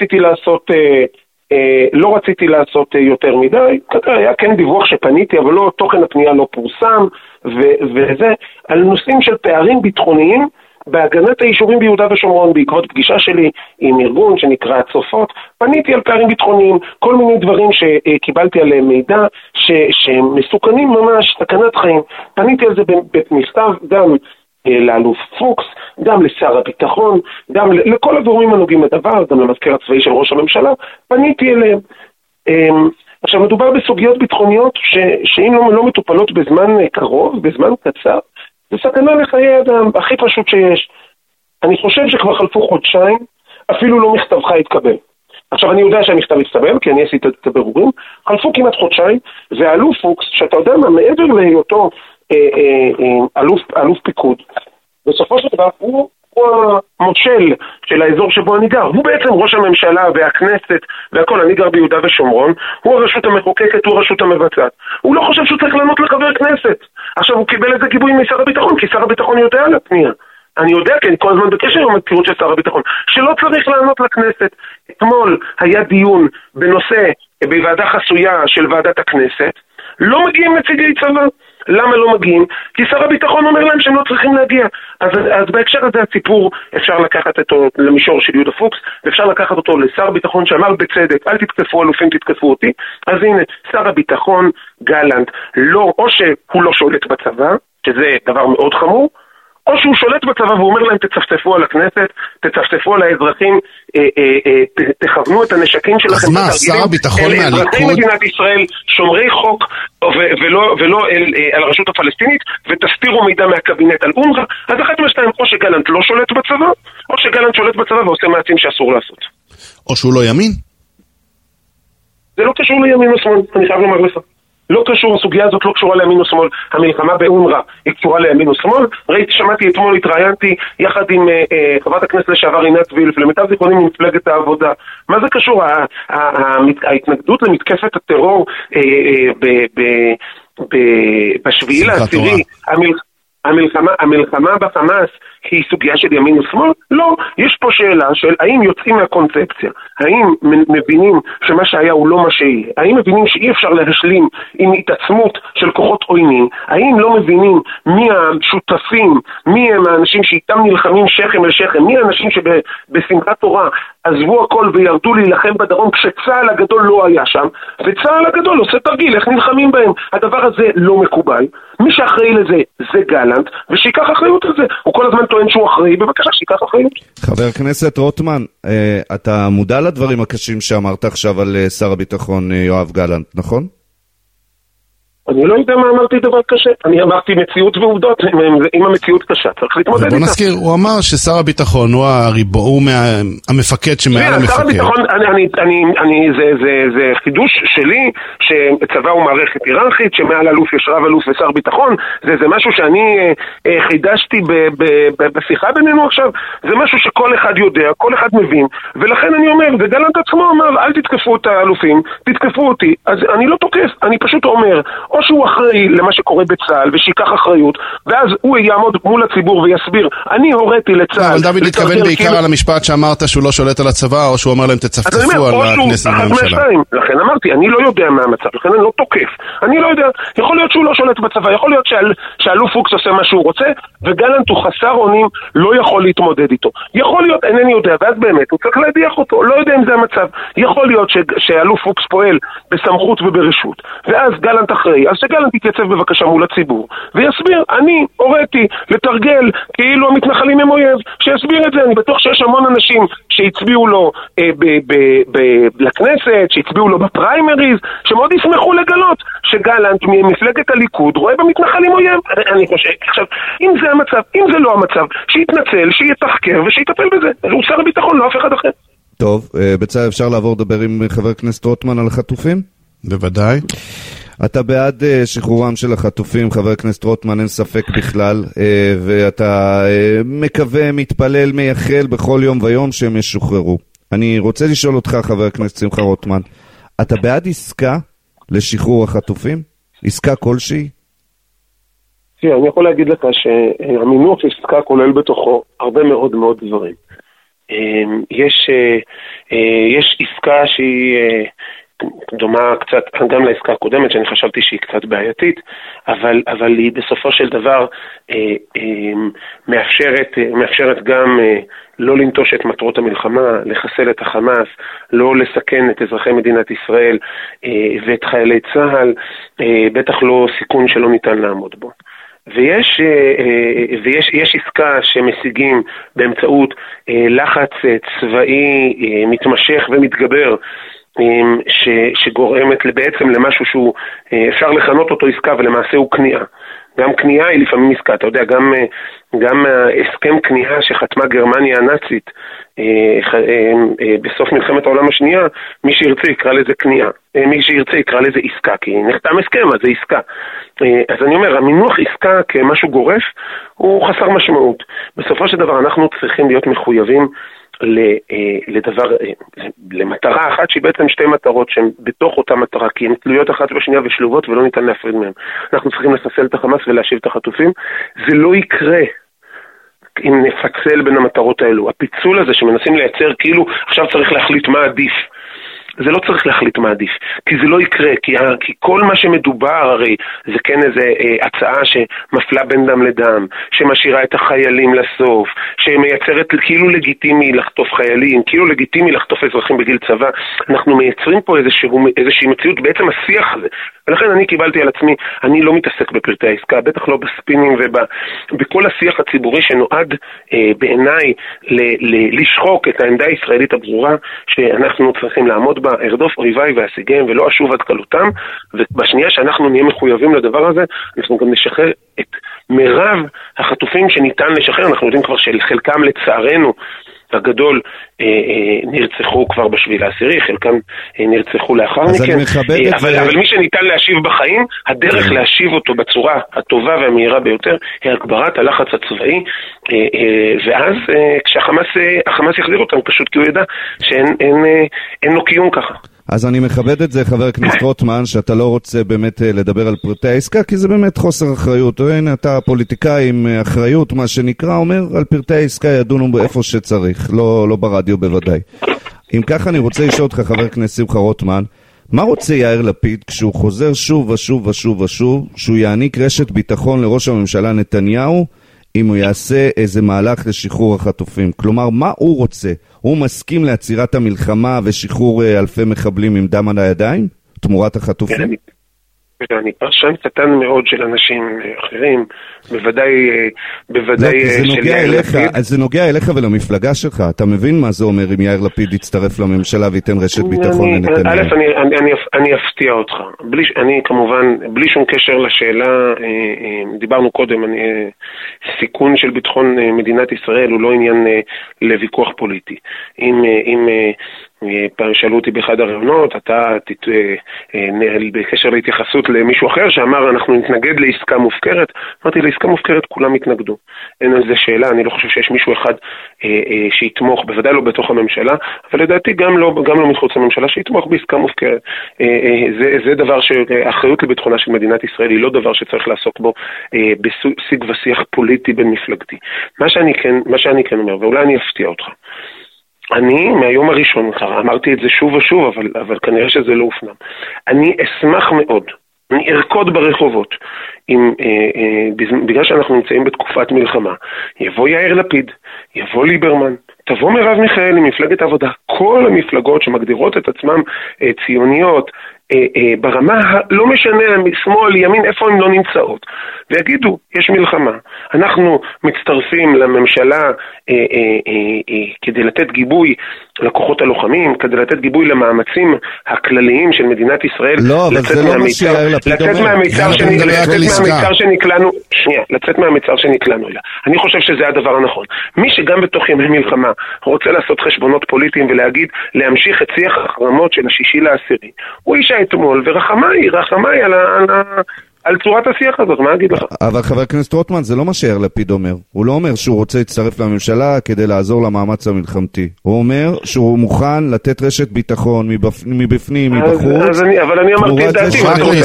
לא רציתי לעשות יותר מדי, היה כן דיווח שפניתי, אבל לא, תוכן הפנייה לא פורסם, וזה, על נושאים של פערים ביטחוניים, בהגנת היישובים ביהודה ושומרון, בעקבות פגישה שלי עם ארגון שנקרא צופות, פניתי על פערים ביטחוניים, כל מיני דברים שקיבלתי עליהם מידע, שמסוכנים ממש, סכנת חיים. פניתי על זה במכתב גם לאלוף פוקס, גם לשר הביטחון, גם לכל הגורמים הנוגעים לדבר, גם למזכיר הצבאי של ראש הממשלה, פניתי אליהם. עכשיו מדובר בסוגיות ביטחוניות שאם לא מטופלות בזמן קרוב, בזמן קצר, זה סכנה לחיי אדם, הכי פשוט שיש. אני חושב שכבר חלפו חודשיים, אפילו לא מכתבך התקבל. עכשיו אני יודע שהמכתב התקבל, כי אני עשיתי את הבירורים, חלפו כמעט חודשיים, והאלוף פוקס, שאתה יודע מה, מעבר להיותו אלוף פיקוד, בסופו של דבר הוא המושל של האזור שבו אני גר. הוא בעצם ראש הממשלה והכנסת והכל. אני גר ביהודה ושומרון, הוא הרשות המחוקקת, הוא הרשות המבצעת. הוא לא חושב שהוא צריך לענות לחבר כנסת. עכשיו הוא קיבל איזה גיבוי משר הביטחון, כי שר הביטחון יודע על הפנייה. אני יודע, כי אני כל הזמן בקשר עם המזכירות של שר הביטחון, שלא צריך לענות לכנסת. אתמול היה דיון בנושא, בוועדה חסויה של ועדת הכנסת, לא מגיעים נציגי צבא. למה לא מגיעים? כי שר הביטחון אומר להם שהם לא צריכים להגיע. אז בהקשר הזה הסיפור אפשר לקחת אותו למישור של יהודה פוקס, ואפשר לקחת אותו לשר הביטחון שאמר בצדק, אל תתקפו אלופים, תתקפו אותי. אז הנה, שר הביטחון גלנט, לא, או שהוא לא שולט בצבא, שזה דבר מאוד חמור, או שהוא שולט בצבא ואומר להם תצפצפו על הכנסת, תצפצפו על האזרחים, תכוונו את הנשקים שלכם. אז מה, שר הביטחון מהליכוד? אזרחי מדינת ישראל, שומרי חוק ולא על הרשות הפלסטינית, ותסתירו מידע מהקבינט על אונר"א. אז אחת מהשתיים, או שגלנט לא שולט בצבא, או שגלנט שולט בצבא ועושה מעשים שאסור לעשות. או שהוא לא ימין? זה לא קשור לימין או שמאל, אני חייב לומר לך. לא קשור, הסוגיה הזאת לא קשורה לימין או שמאל. המלחמה באונר"א היא קשורה לימין או שמאל. שמעתי אתמול, התראיינתי יחד עם חברת הכנסת לשעבר עינת וילף, למיטב זיכרוני ממפלגת העבודה. מה זה קשור? ההתנגדות למתקפת הטרור בשביעי לעשירי, המלחמה בחמאס היא סוגיה של ימין ושמאל? לא, יש פה שאלה של האם יוצאים מהקונספציה, האם מבינים שמה שהיה הוא לא מה שיהיה, האם מבינים שאי אפשר להשלים עם התעצמות של כוחות עוינים, האם לא מבינים מי השותפים, מי הם האנשים שאיתם נלחמים שכם אל שכם, מי האנשים שבשמחת תורה עזבו הכל וירדו להילחם בדרום כשצהל הגדול לא היה שם, וצהל הגדול עושה תרגיל איך נלחמים בהם. הדבר הזה לא מקובל. מי שאחראי לזה זה גלנט, ושיקח אחריות על זה. הוא כל הזמן טוען שהוא אחראי, בבקשה שיקח אחריות. חבר הכנסת רוטמן, אתה מודע לדברים הקשים שאמרת עכשיו על שר הביטחון יואב גלנט, נכון? אני לא יודע מה אמרתי דבר קשה. אני אמרתי מציאות ועובדות. אם המציאות קשה, צריך להתמודד איתה. בוא נזכיר, הוא אמר ששר הביטחון הוא הוא המפקד שמעל המפקד. שר הביטחון, זה חידוש שלי, שצבא הוא מערכת היררכית, שמעל אלוף יש רב אלוף ושר ביטחון. זה משהו שאני חידשתי בשיחה בינינו עכשיו. זה משהו שכל אחד יודע, כל אחד מבין. ולכן אני אומר, וגלנט עצמו אמר, אל תתקפו את האלופים, תתקפו אותי. אז אני לא תוקף, אני פשוט אומר, או שהוא אחראי למה שקורה בצה"ל ושיקח אחריות, ואז הוא יעמוד מול הציבור ויסביר, אני הוריתי לצה"ל. אבל דוד התכוון בעיקר על המשפט שאמרת שהוא לא שולט על הצבא, או שהוא אמר להם תצפצפו על הכנסת והממשלה. לכן אמרתי, אני לא יודע מה המצב, לכן אני לא תוקף. אני לא יודע, יכול להיות שהוא לא שולט בצבא, יכול להיות שאלוף פוקס עושה מה שהוא רוצה, וגלנט הוא חסר אונים, לא יכול להתמודד איתו. יכול להיות, אינני יודע, ואז באמת הוא צריך להדיח אותו, לא יודע אם זה המצב. יכול להיות שאלוף פוקס פועל בסמכות וברשות, ואז גלנט אחראי. אז שגלנט יתייצב בבקשה מול הציבור ויסביר, אני הוריתי לתרגל כאילו המתנחלים הם אויב, שיסביר את זה. אני בטוח שיש המון אנשים שהצביעו לו לכנסת, שהצביעו לו בפריימריז, שמאוד ישמחו לגלות שגלנט ממפלגת הליכוד רואה במתנחלים אויב. אני חושב, עכשיו, אם זה המצב, אם זה לא המצב, שיתנצל, שיתחקר ושיטפל בזה. הוא שר הביטחון, לא אף אחד אחר. טוב, בצד אפשר לעבור לדבר עם חבר הכנסת רוטמן על החטופים? בוודאי. אתה בעד שחרורם של החטופים, חבר הכנסת רוטמן, אין ספק בכלל, ואתה מקווה, מתפלל, מייחל בכל יום ויום שהם ישוחררו. אני רוצה לשאול אותך, חבר הכנסת שמחה רוטמן, אתה בעד עסקה לשחרור החטופים? עסקה כלשהי? אני יכול להגיד לך שהמינוח עסקה כולל בתוכו הרבה מאוד מאוד דברים. יש עסקה שהיא דומה קצת גם לעסקה הקודמת, שאני חשבתי שהיא קצת בעייתית, אבל היא בסופו של דבר מאפשרת גם לא לנטוש את מטרות המלחמה, לחסל את החמאס, לא לסכן את אזרחי מדינת ישראל ואת חיילי צה"ל, בטח לא סיכון שלא ניתן לעמוד בו. ויש עסקה שמשיגים באמצעות לחץ צבאי מתמשך ומתגבר, שגורמת בעצם למשהו שהוא אפשר לכנות אותו עסקה, ולמעשה הוא כניעה. גם כניעה היא לפעמים עסקה. אתה יודע, גם הסכם כניעה שחתמה גרמניה הנאצית בסוף מלחמת העולם השנייה, מי שירצה יקרא לזה כניעה, מי שירצה יקרא לזה עסקה, כי נחתם הסכם, אז זה עסקה. אז אני אומר, המינוח עסקה כמשהו גורף הוא חסר משמעות. בסופו של דבר אנחנו צריכים להיות מחויבים למטרה אחת, שהיא בעצם שתי מטרות שהן בתוך אותה מטרה, כי הן תלויות אחת בשנייה ושלובות ולא ניתן להפריד מהן. אנחנו צריכים לחסל את החמאס ולהשיב את החטופים. זה לא יקרה אם נפצל בין המטרות האלו. הפיצול הזה שמנסים לייצר כאילו עכשיו צריך להחליט מה עדיף. זה לא צריך להחליט מה עדיף, כי זה לא יקרה, כי כל מה שמדובר הרי זה כן איזה הצעה שמפלה בין דם לדם, שמשאירה את החיילים לסוף, שמייצרת כאילו לגיטימי לחטוף חיילים, כאילו לגיטימי לחטוף אזרחים בגיל צבא. אנחנו מייצרים פה איזושהי מציאות בעצם השיח הזה, ולכן אני קיבלתי על עצמי, אני לא מתעסק בפרטי העסקה, בטח לא בספינים ובכל השיח הציבורי שנועד בעיניי לשחוק את העמדה הישראלית הברורה שאנחנו צריכים לעמוד בה, ארדוף אויביי ואשיגם ולא אשוב עד כלותם, ובשנייה שאנחנו נהיה מחויבים לדבר הזה, אנחנו גם נשחרר את מירב החטופים שניתן לשחרר. אנחנו יודעים כבר שחלקם לצערנו הגדול נרצחו כבר בשביל העשירי, חלקם נרצחו לאחר מכן, אבל מי שניתן להשיב בחיים, הדרך להשיב אותו בצורה הטובה והמהירה ביותר היא הגברת הלחץ הצבאי, ואז כשהחמאס יחזיר אותם פשוט כי הוא ידע שאין לו קיום ככה. אז אני מכבד את זה, חבר הכנסת רוטמן, שאתה לא רוצה באמת לדבר על פרטי העסקה, כי זה באמת חוסר אחריות. הנה, אתה פוליטיקאי עם אחריות, מה שנקרא, אומר, על פרטי העסקה ידונו באיפה שצריך, לא ברדיו בוודאי. אם ככה אני רוצה לשאול אותך, חבר הכנסת שמחה רוטמן, מה רוצה יאיר לפיד כשהוא חוזר שוב ושוב ושוב ושוב, שהוא יעניק רשת ביטחון לראש הממשלה נתניהו, אם הוא יעשה איזה מהלך לשחרור החטופים? כלומר, מה הוא רוצה? הוא מסכים לעצירת המלחמה ושחרור אלפי מחבלים עם דם על הידיים? תמורת החטופים? אני פרשן קטן מאוד של אנשים אחרים, בוודאי זה נוגע אליך ולמפלגה שלך. אתה מבין מה זה אומר אם יאיר לפיד יצטרף לממשלה וייתן רשת ביטחון לנתניהו? אני אפתיע אותך. אני כמובן, בלי שום קשר לשאלה, דיברנו קודם, סיכון של ביטחון מדינת ישראל הוא לא עניין לוויכוח פוליטי. אם פעם שאלו אותי באחד הרעיונות, אתה בקשר להתייחסות למישהו אחר שאמר אנחנו נתנגד לעסקה מופקרת, אמרתי לעסקה מופקרת כולם התנגדו, אין על זה שאלה, אני לא חושב שיש מישהו אחד שיתמוך, בוודאי לא בתוך הממשלה, אבל לדעתי גם לא מחוץ לממשלה שיתמוך בעסקה מופקרת. זה דבר שהאחריות לביטחונה של מדינת ישראל היא לא דבר שצריך לעסוק בו בשיג ושיח פוליטי בין מפלגתי. מה שאני כן אומר, ואולי אני אפתיע אותך, אני מהיום הראשון, אמרתי את זה שוב ושוב, אבל כנראה שזה לא הופנם. אני אשמח מאוד, אני ארקוד ברחובות, בגלל שאנחנו נמצאים בתקופת מלחמה, יבוא יאיר לפיד, יבוא ליברמן, תבוא מרב מיכאלי, מפלגת עבודה, כל המפלגות שמגדירות את עצמם ציוניות, ברמה לא משנה משמאל, ימין, איפה הן לא נמצאות, ויגידו, יש מלחמה, אנחנו מצטרפים לממשלה כדי לתת גיבוי לכוחות הלוחמים, כדי לתת גיבוי למאמצים הכלליים של מדינת ישראל, לצאת מהמיצר שנקלענו אליה. אני חושב שזה הדבר הנכון. מי שגם בתוך ימי מלחמה רוצה לעשות חשבונות פוליטיים ולהגיד, להמשיך את שיח החרמות של השישי לעשירי, הוא אישה אתמול, ורחמי על צורת השיח הזאת, מה אגיד לך? אבל חבר הכנסת רוטמן, זה לא מה שיאיר לפיד אומר. הוא לא אומר שהוא רוצה להצטרף לממשלה כדי לעזור למאמץ המלחמתי. הוא אומר שהוא מוכן לתת רשת ביטחון מבפנים, מבחוץ. אבל אני אמרתי את דעתי,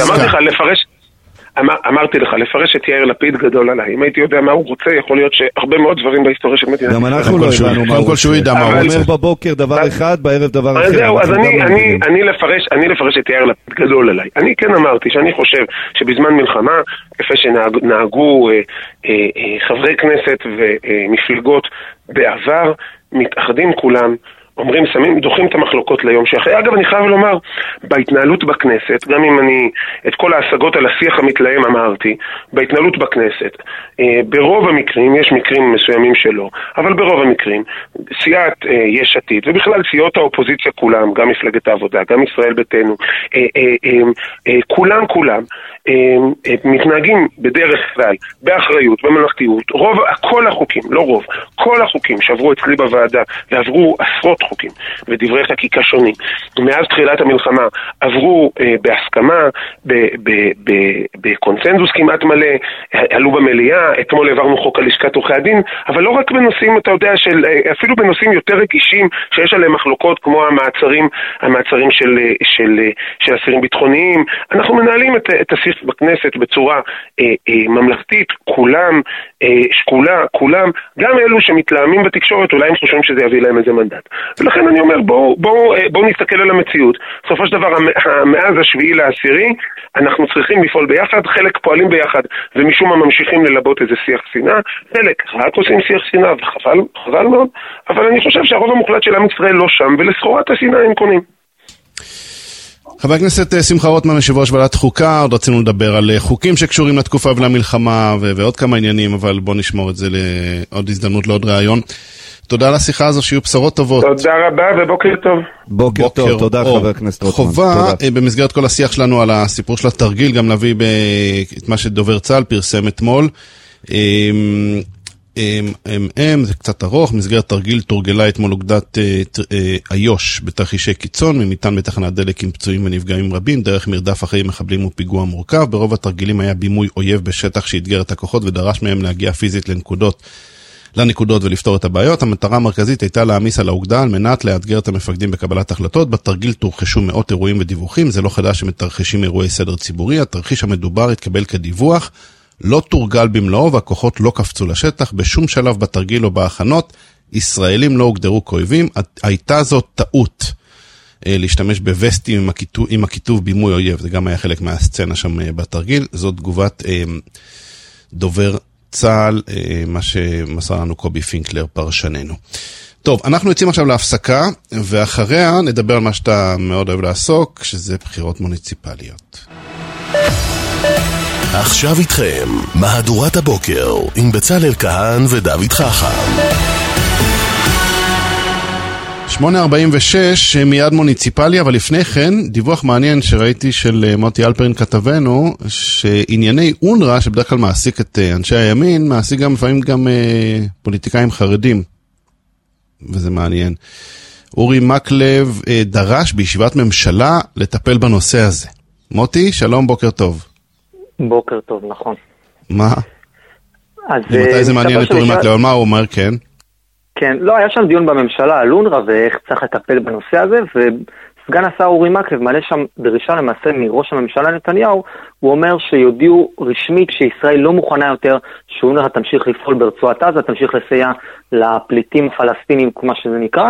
אמרתי לך, לפרש את יאיר לפיד גדול עליי. אם הייתי יודע מה הוא רוצה, יכול להיות שהרבה מאוד דברים בהיסטוריה של מדינת ישראל. גם אנחנו לא הבנו מה הוא רוצה. הוא אומר בבוקר דבר אחד, בערב דבר אחר. זהו, אז אני לפרש את יאיר לפיד גדול עליי. אני כן אמרתי שאני חושב שבזמן מלחמה, כפי שנהגו חברי כנסת ומפלגות בעבר, מתאחדים כולם, אומרים, דוחים את המחלוקות ליום שאחרי. אגב, אני חייב לומר, בהתנהלות בכנסת, גם אם אני את כל ההשגות על השיח המתלהם אמרתי, בהתנהלות בכנסת, ברוב המקרים, יש מקרים מסוימים שלא, אבל ברוב המקרים, סיעת יש עתיד, ובכלל סיעות האופוזיציה כולם, גם מפלגת העבודה, גם ישראל ביתנו, כולם, מתנהגים בדרך כלל, באחריות, בממלכתיות, כל החוקים, לא רוב, כל החוקים שעברו אצלי בוועדה, ועברו עשרות חוקים ודברי חקיקה שונים מאז תחילת המלחמה עברו בהסכמה, בקונצנזוס כמעט מלא, עלו במליאה, אתמול העברנו חוק על לשכת עורכי הדין, אבל לא רק בנושאים, אתה יודע, אפילו בנושאים יותר רגישים שיש עליהם מחלוקות כמו המעצרים של אסירים ביטחוניים, אנחנו מנהלים את השיח בכנסת בצורה ממלכתית, כולם, שקולה, כולם, גם אלו שמתלהמים בתקשורת, אולי הם חושבים שזה יביא להם איזה מנדט. ולכן אני אומר, בואו נסתכל על המציאות. בסופו של דבר, מאז השביעי לעשירי, אנחנו צריכים לפעול ביחד, חלק פועלים ביחד, ומשום מה ממשיכים ללבות איזה שיח שנאה, חלק רק עושים שיח שנאה, וחבל מאוד, אבל אני חושב שהרוב המוחלט של עם ישראל לא שם, ולסחורת השנאה הם קונים. חבר הכנסת שמחה רוטמן, יושב ראש ועדת חוקה, עוד רצינו לדבר על חוקים שקשורים לתקופה ולמלחמה ועוד כמה עניינים, אבל בוא נשמור את זה לעוד הזדמנות, לעוד רעיון. תודה על השיחה הזו, שיהיו בשורות טובות. תודה רבה ובוקר טוב. בוקר טוב, תודה חבר הכנסת רוטמן. חובה, במסגרת כל השיח שלנו על הסיפור של התרגיל, גם להביא את מה שדובר צה"ל פרסם אתמול. זה קצת ארוך, מסגרת תרגיל תורגלה אתמול אוגדת איו"ש בתרחישי קיצון, ממטען בתחנת דלק עם פצועים ונפגעים רבים, דרך מרדף אחרי מחבלים ופיגוע מורכב. ברוב התרגילים היה בימוי אויב בשטח שהתגר את הכוחות ודרש מהם להגיע פיזית לנקודות ולפתור את הבעיות. המטרה המרכזית הייתה להעמיס על האוגדה על מנת לאתגר את המפקדים בקבלת החלטות. בתרגיל תורחשו מאות אירועים ודיווחים, זה לא חדש שמתרחשים אירועי סדר ציבורי. התרחיש המדובר התקבל כדיווח, לא תורגל במלואו והכוחות לא קפצו לשטח. בשום שלב בתרגיל או בהכנות ישראלים לא הוגדרו כאויבים. הייתה זאת טעות להשתמש בווסטים עם הכיתוב בימוי אויב, זה גם היה חלק מהסצנה שם בתרגיל. זאת תגובת דובר צה"ל, מה שמסר לנו קובי פינקלר פרשננו. טוב, אנחנו יוצאים עכשיו להפסקה, ואחריה נדבר על מה שאתה מאוד אוהב לעסוק, שזה בחירות מוניציפליות. עכשיו איתכם, מהדורת הבוקר, עם בצלאל כהן ודוד חכם. 8:46, מיד מוניציפלי, אבל לפני כן, דיווח מעניין שראיתי של מוטי אלפרין כתבנו, שענייני אונר"א, שבדרך כלל מעסיק את אנשי הימין, מעסיק גם לפעמים גם פוליטיקאים חרדים, וזה מעניין. אורי מקלב דרש בישיבת ממשלה לטפל בנושא הזה. מוטי, שלום, בוקר טוב. בוקר טוב, נכון. מה? ומתי זה מעניין את אורי מקלב? מה הוא אומר, כן? כן, לא, היה שם דיון בממשלה על אונר"א ואיך צריך לטפל בנושא הזה, וסגן השר אורי מקלב מעלה שם דרישה למעשה מראש הממשלה נתניהו, הוא אומר שיודיעו רשמית שישראל לא מוכנה יותר שאונר"א תמשיך לפעול ברצועת עזה, תמשיך לסייע לפליטים פלסטינים כמו שזה נקרא,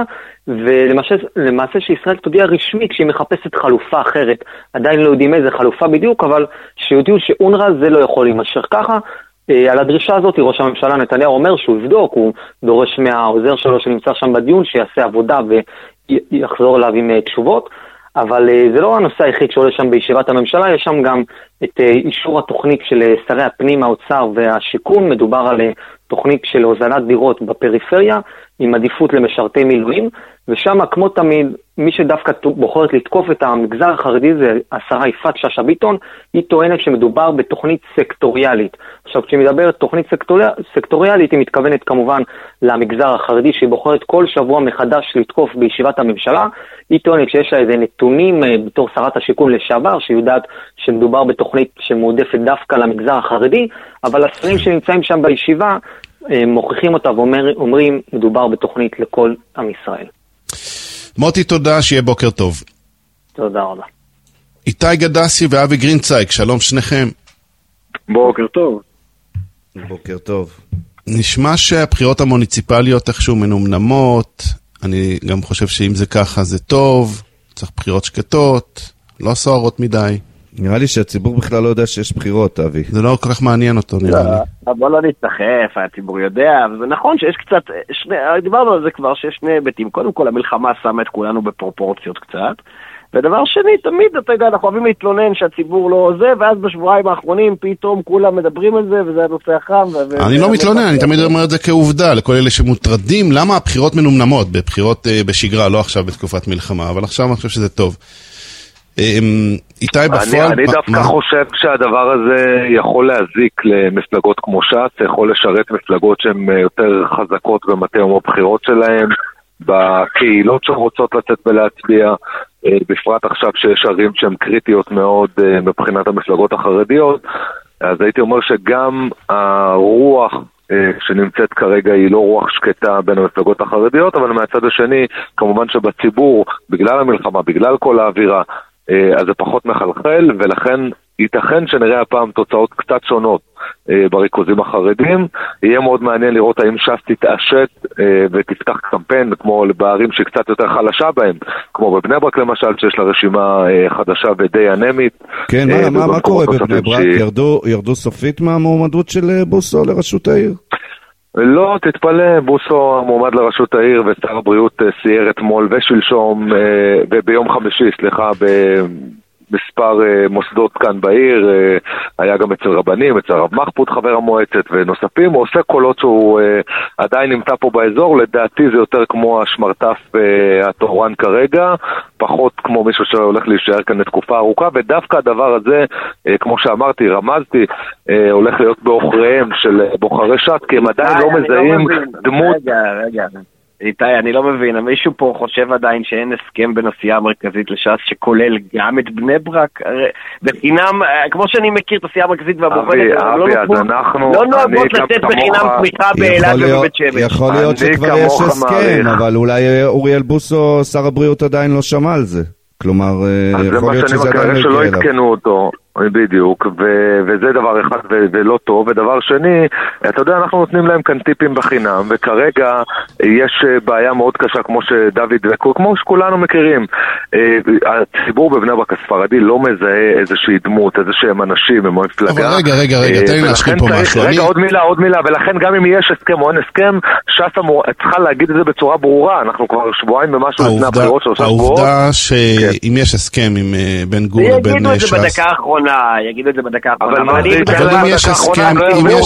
ולמעשה שישראל תודיע רשמית שהיא מחפשת חלופה אחרת, עדיין לא יודעים איזה חלופה בדיוק, אבל שיודיעו שאונר"א זה לא יכול להימשך ככה. על הדרישה הזאת ראש הממשלה נתניהו אומר שהוא יבדוק, הוא דורש מהעוזר שלו שנמצא שם בדיון שיעשה עבודה ויחזור אליו עם תשובות, אבל זה לא הנושא היחיד שעולה שם בישיבת הממשלה, יש שם גם את אישור התוכנית של שרי הפנים, האוצר והשיכון. מדובר על תוכנית של הוזלת דירות בפריפריה עם עדיפות למשרתי מילואים, ושם כמו תמיד מי שדווקא בוחרת לתקוף את המגזר החרדי זה השרה יפעת שאשא ביטון. היא טוענת שמדובר בתוכנית סקטוריאלית. עכשיו כשהיא מדברת תוכנית סקטוריאלית היא מתכוונת כמובן למגזר החרדי שהיא בוחרת כל שבוע מחדש לתקוף בישיבת הממשלה. היא טוענת שיש לה איזה נתונים בתור שרת השיכון לשעבר שיודעת שמדובר בתוכנית שמועדפת דווקא למגזר החרדי, אבל השרים שנמצאים שם בישיבה מוכיחים אותה ואומרים מדובר בתוכנית לכל עם ישראל. מוטי, תודה, שיהיה בוקר טוב. תודה רבה. איתי גדסי ואבי גרינצייק, שלום שניכם. בוקר טוב. בוקר טוב. נשמע שהבחירות המוניציפליות איכשהו מנומנמות, אני גם חושב שאם זה ככה זה טוב, צריך בחירות שקטות, לא סוערות מדי. נראה לי שהציבור בכלל לא יודע שיש בחירות, אבי. זה לא כל כך מעניין אותו, נראה לי. בוא לא נתנחף, הציבור יודע, וזה נכון שיש קצת, דיברנו על זה כבר שיש שני היבטים. קודם כל, המלחמה שמה את כולנו בפרופורציות קצת, ודבר שני, תמיד, אתה יודע, אנחנו אוהבים להתלונן שהציבור לא עוזב, ואז בשבועיים האחרונים פתאום כולם מדברים על זה, וזה הנושא החם. אני לא מתלונן, אני תמיד אומר את זה כעובדה, לכל אלה שמוטרדים, למה הבחירות מנומנמות, בבחירות בשגרה, לא עכשיו בתקופת מלחמה, אבל עכשיו אני חושב שזה טוב. איתי בפועל... אני דווקא חושב שהדבר הזה יכול להזיק למפלגות כמו ש"ס, יכול לשרת מפלגות שהן יותר חזקות במטה הבחירות שלהן, בקהילות שרוצות לצאת ולהצביע, בפרט עכשיו שיש ערים שהן קריטיות מאוד מבחינת המפלגות החרדיות. אז הייתי אומר שגם הרוח שנמצאת כרגע היא לא רוח שקטה בין המפלגות החרדיות, אבל מהצד השני, כמובן שבציבור, בגלל המלחמה, בגלל כל האווירה, אז זה פחות מחלחל, ולכן ייתכן שנראה הפעם תוצאות קצת שונות בריכוזים החרדים. יהיה מאוד מעניין לראות האם ש"ס תתעשת ותפתח קמפיין כמו בערים שהיא קצת יותר חלשה בהם, כמו בבני ברק למשל, שיש לה רשימה חדשה ודי אנמית. כן, מה קורה בבני ברק? ירדו סופית מהמועמדות של בוסו לראשות העיר? לא, תתפלא, בוסו המועמד לראשות העיר ושר הבריאות סייר אתמול ושלשום וביום חמישי, מספר מוסדות כאן בעיר, היה גם אצל רבנים, אצל רב מחפוד חבר המועצת ונוספים, הוא עושה קולות שהוא עדיין נמצא פה באזור, לדעתי זה יותר כמו השמרטף התורן כרגע, פחות כמו מישהו שהולך להישאר כאן לתקופה ארוכה, ודווקא הדבר הזה, כמו שאמרתי, רמזתי, הולך להיות באוכריהם של בוחרי ש"ס, כי הם עדיין לא מזהים דמות... רגע. איתי, אני לא מבין, מישהו פה חושב עדיין שאין הסכם בין הסיעה המרכזית לש"ס שכולל גם את בני ברק? בחינם, כמו שאני מכיר את הסיעה המרכזית והבוחרת, לא נוהגות לתת בחינם תמיכה באילת ובבית שמש. יכול להיות שכבר יש הסכם, אבל אולי אוריאל בוסו, שר הבריאות, עדיין לא שמע על זה. כלומר, יכול להיות שזה עדיין מגיע אליו. שלא התקנו אותו. בדיוק, וזה דבר אחד ולא טוב. ודבר שני, אתה יודע, אנחנו נותנים להם כאן טיפים בחינם, וכרגע יש בעיה מאוד קשה, כמו שדוד וכמו שכולנו מכירים. הציבור בבני ברק הספרדי לא מזהה איזושהי דמות, איזשהם אנשים, הם מפלגה. אבל רגע, תן לי להשחיל פה משהו. רגע, עוד מילה, ולכן גם אם יש הסכם או אין הסכם, ש"ס צריכה להגיד את זה בצורה ברורה. אנחנו כבר שבועיים ומשהו לפני הבחירות של שבועות. העובדה שאם יש הסכם עם בן גור לבין ש"ס, יגידו את זה בדקה האחרונה. אבל אם יש הסכם,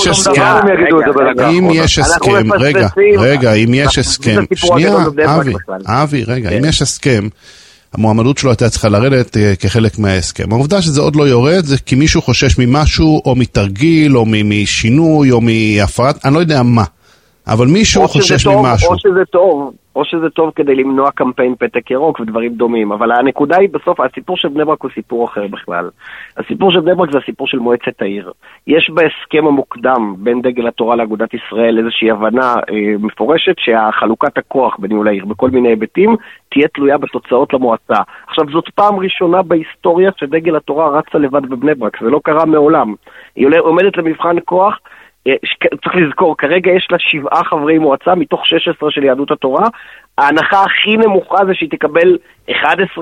אם יש הסכם, שנייה, אבי, אם יש הסכם, המועמדות שלו הייתה צריכה לרדת כחלק מההסכם. העובדה שזה עוד לא יורד, זה כי מישהו חושש ממשהו, או מתרגיל, או משינוי, או מהפרט, אני לא יודע מה. אבל מישהו חושש ממשהו. או שזה טוב כדי למנוע קמפיין פתק ירוק ודברים דומים, אבל הנקודה היא בסוף, הסיפור של בני ברק הוא סיפור אחר בכלל. הסיפור של בני ברק זה הסיפור של מועצת העיר. יש בהסכם המוקדם בין דגל התורה לאגודת ישראל איזושהי הבנה מפורשת שהחלוקת הכוח בניהול העיר בכל מיני היבטים תהיה תלויה בתוצאות למועצה. עכשיו זאת פעם ראשונה בהיסטוריה שדגל התורה רצה לבד בבני ברק, זה לא קרה מעולם. היא עומדת למבחן כוח, צריך לזכור, כרגע יש לה 7 חברי מועצה מתוך 16 של יהדות התורה. ההנחה הכי נמוכה זה שהיא תקבל 11,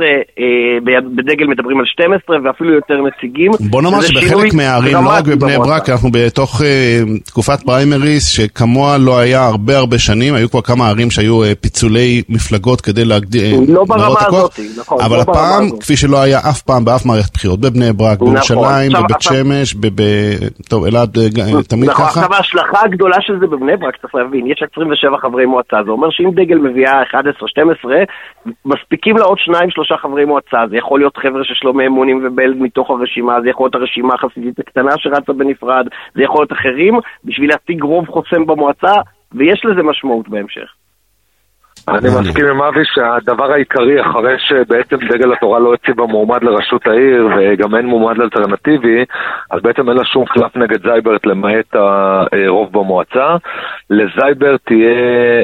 בדגל מדברים על 12 ואפילו יותר נציגים. בוא נאמר שבחלק מהערים, לא רק בבני ברק, אנחנו בתוך תקופת פריימריס שכמוה לא היה הרבה שנים, היו כבר כמה ערים שהיו פיצולי מפלגות כדי להגדיר, לא ברמה הזאת, נכון. אבל הפעם, כפי שלא היה אף פעם באף מערכת בחירות, בבני ברק, בירושלים, בבית שמש, טוב, אלעד תמיד ככה. עכשיו ההשלכה הגדולה של זה בבני ברק, צריך להבין, יש 27 חברי מועצה, זה אומר שאם דגל מביאה 11, 12, מספיקים לה עוד 2-3 חברי מועצה. זה יכול להיות חבר'ה ששלומי אמונים ובלד מתוך הרשימה, זה יכול להיות הרשימה החסידית הקטנה שרצה בנפרד, זה יכול להיות אחרים, בשביל להשיג רוב חוסם במועצה, ויש לזה משמעות בהמשך. אני מסכים עם אבי שהדבר העיקרי, אחרי שבעצם דגל התורה לא הציב במועמד לראשות העיר וגם אין מועמד אלטרנטיבי, אז בעצם אין לה שום קלף נגד זייברט למעט הרוב במועצה. לזייברט תהיה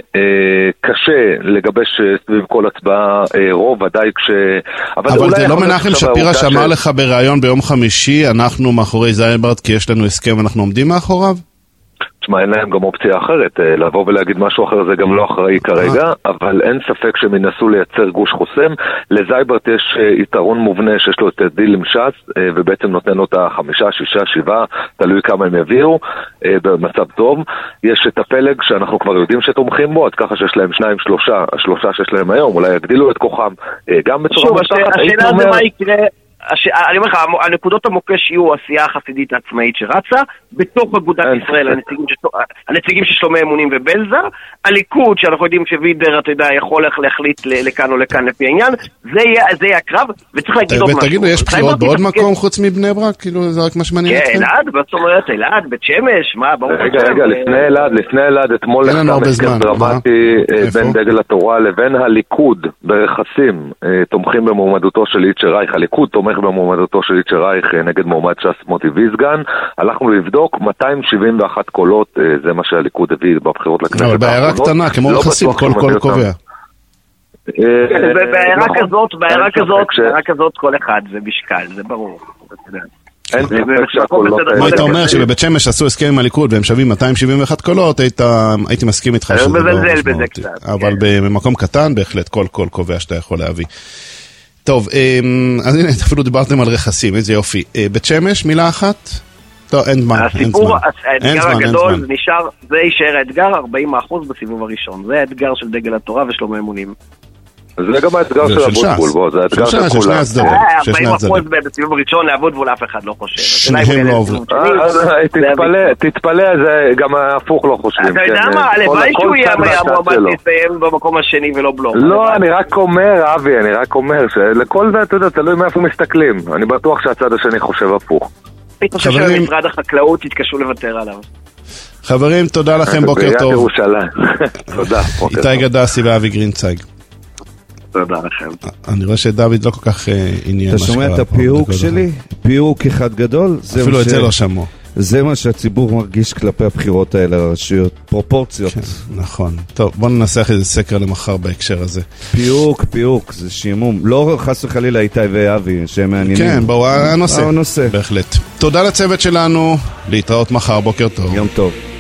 קשה לגבש סביב כל הצבעה רוב, ודאי אבל זה לא מנחם שפירא שאמר לך בראיון ביום חמישי, אנחנו מאחורי זייברט כי יש לנו הסכם ואנחנו עומדים מאחוריו? תשמע, אין להם גם אופציה אחרת, לבוא ולהגיד משהו אחר זה גם לא אחראי כרגע, אבל אין ספק שהם ינסו לייצר גוש חוסם. לזייברט יש יתרון מובנה שיש לו את דיל עם ש"ס, ובעצם נותן לו את 5, 6, 7, תלוי כמה הם יביאו, במצב טוב. יש את הפלג שאנחנו כבר יודעים שתומכים בו, אז ככה שיש להם 2, 3 שיש להם היום, אולי יגדילו את כוחם גם בצורה שוב, השאלה זה מה יקרה. אני אומר לך, הנקודות המוקש יהיו הסיעה החסידית העצמאית שרצה, בתוך אגודת ישראל, הנציגים של שלומי אמונים ובלזר, הליכוד, שאנחנו יודעים שווידר, אתה יודע, יכול להחליט לכאן או לכאן לפי העניין, זה יהיה הקרב, וצריך להגיד עוד משהו. ותגידו, יש בחירות בעוד מקום חוץ מבני ברק? כאילו, זה רק מה שמעניין אתכם? כן, אלעד, זאת אומרת, אלעד, בית שמש, מה, ברור. רגע, לפני אלעד, אתמול נחתם הסכם דרמטי בין דגל התורה לבין הליכוד ברכסים, תומכים במועמדותו של איצ'ה רייך, הליכוד תומך במועמדותו של איצ'ה רייך נגד מועמד ש"ס מוטי ויסגן, הלכנו לבדוק 271 קולות, זה מה שהליכוד הביא בבחירות לכנסת. אבל בעיירה קטנה, כמו רכסים, כל קול קובע. בעיירה כזאת כל אחד, זה משקל, זה ברור. מה היית אומר שבבית שמש עשו הסכם עם הליכוד והם שווים 271 קולות, הייתי מסכים איתך שזה לא משמעותי. אבל במקום קטן בהחלט כל קול קובע שאתה יכול להביא. טוב, אז הנה, אפילו דיברתם על רכסים, איזה יופי. בית שמש, מילה אחת? טוב, אין זמן. הסיפור, האתגר הגדול נשאר, זה יישאר האתגר 40% בסיבוב הראשון. זה האתגר של דגל התורה ושלומי אמונים. זה גם האתגר של אבוטבול, בוא, זה האתגר של כולם. 40% בסיבוב הראשון לאבוטבול אף אחד לא חושב. שניהם לא עוברים. תתפלא, זה גם הפוך לא חושבים. אתה יודע מה, הלוואי שהוא יהיה המועמד להסתיים במקום השני ולא בלום. לא, אני רק אומר, אבי, שלכל זה, אתה יודע, תלוי מאיפה מסתכלים. אני בטוח שהצד השני חושב הפוך. אני חושב שמשרד החקלאות יתקשו לוותר עליו. חברים, תודה לכם, בוקר טוב. תודה. איתי גדסי ואבי גרינצייג. תודה לכם. אני רואה שדוד לא כל כך עניין. אתה שומע את הפיוק שלי? פיוק אחד גדול? אפילו את זה לא שמעו. זה מה שהציבור מרגיש כלפי הבחירות האלה לרשויות, פרופורציות. נכון. טוב, בוא ננסח איזה סקר למחר בהקשר הזה. פיוק, זה שימום. לא חס וחלילה איתי ואבי, שהם מעניינים. כן, בואו, הנושא. בהחלט. תודה לצוות שלנו, להתראות מחר, בוקר טוב. יום טוב.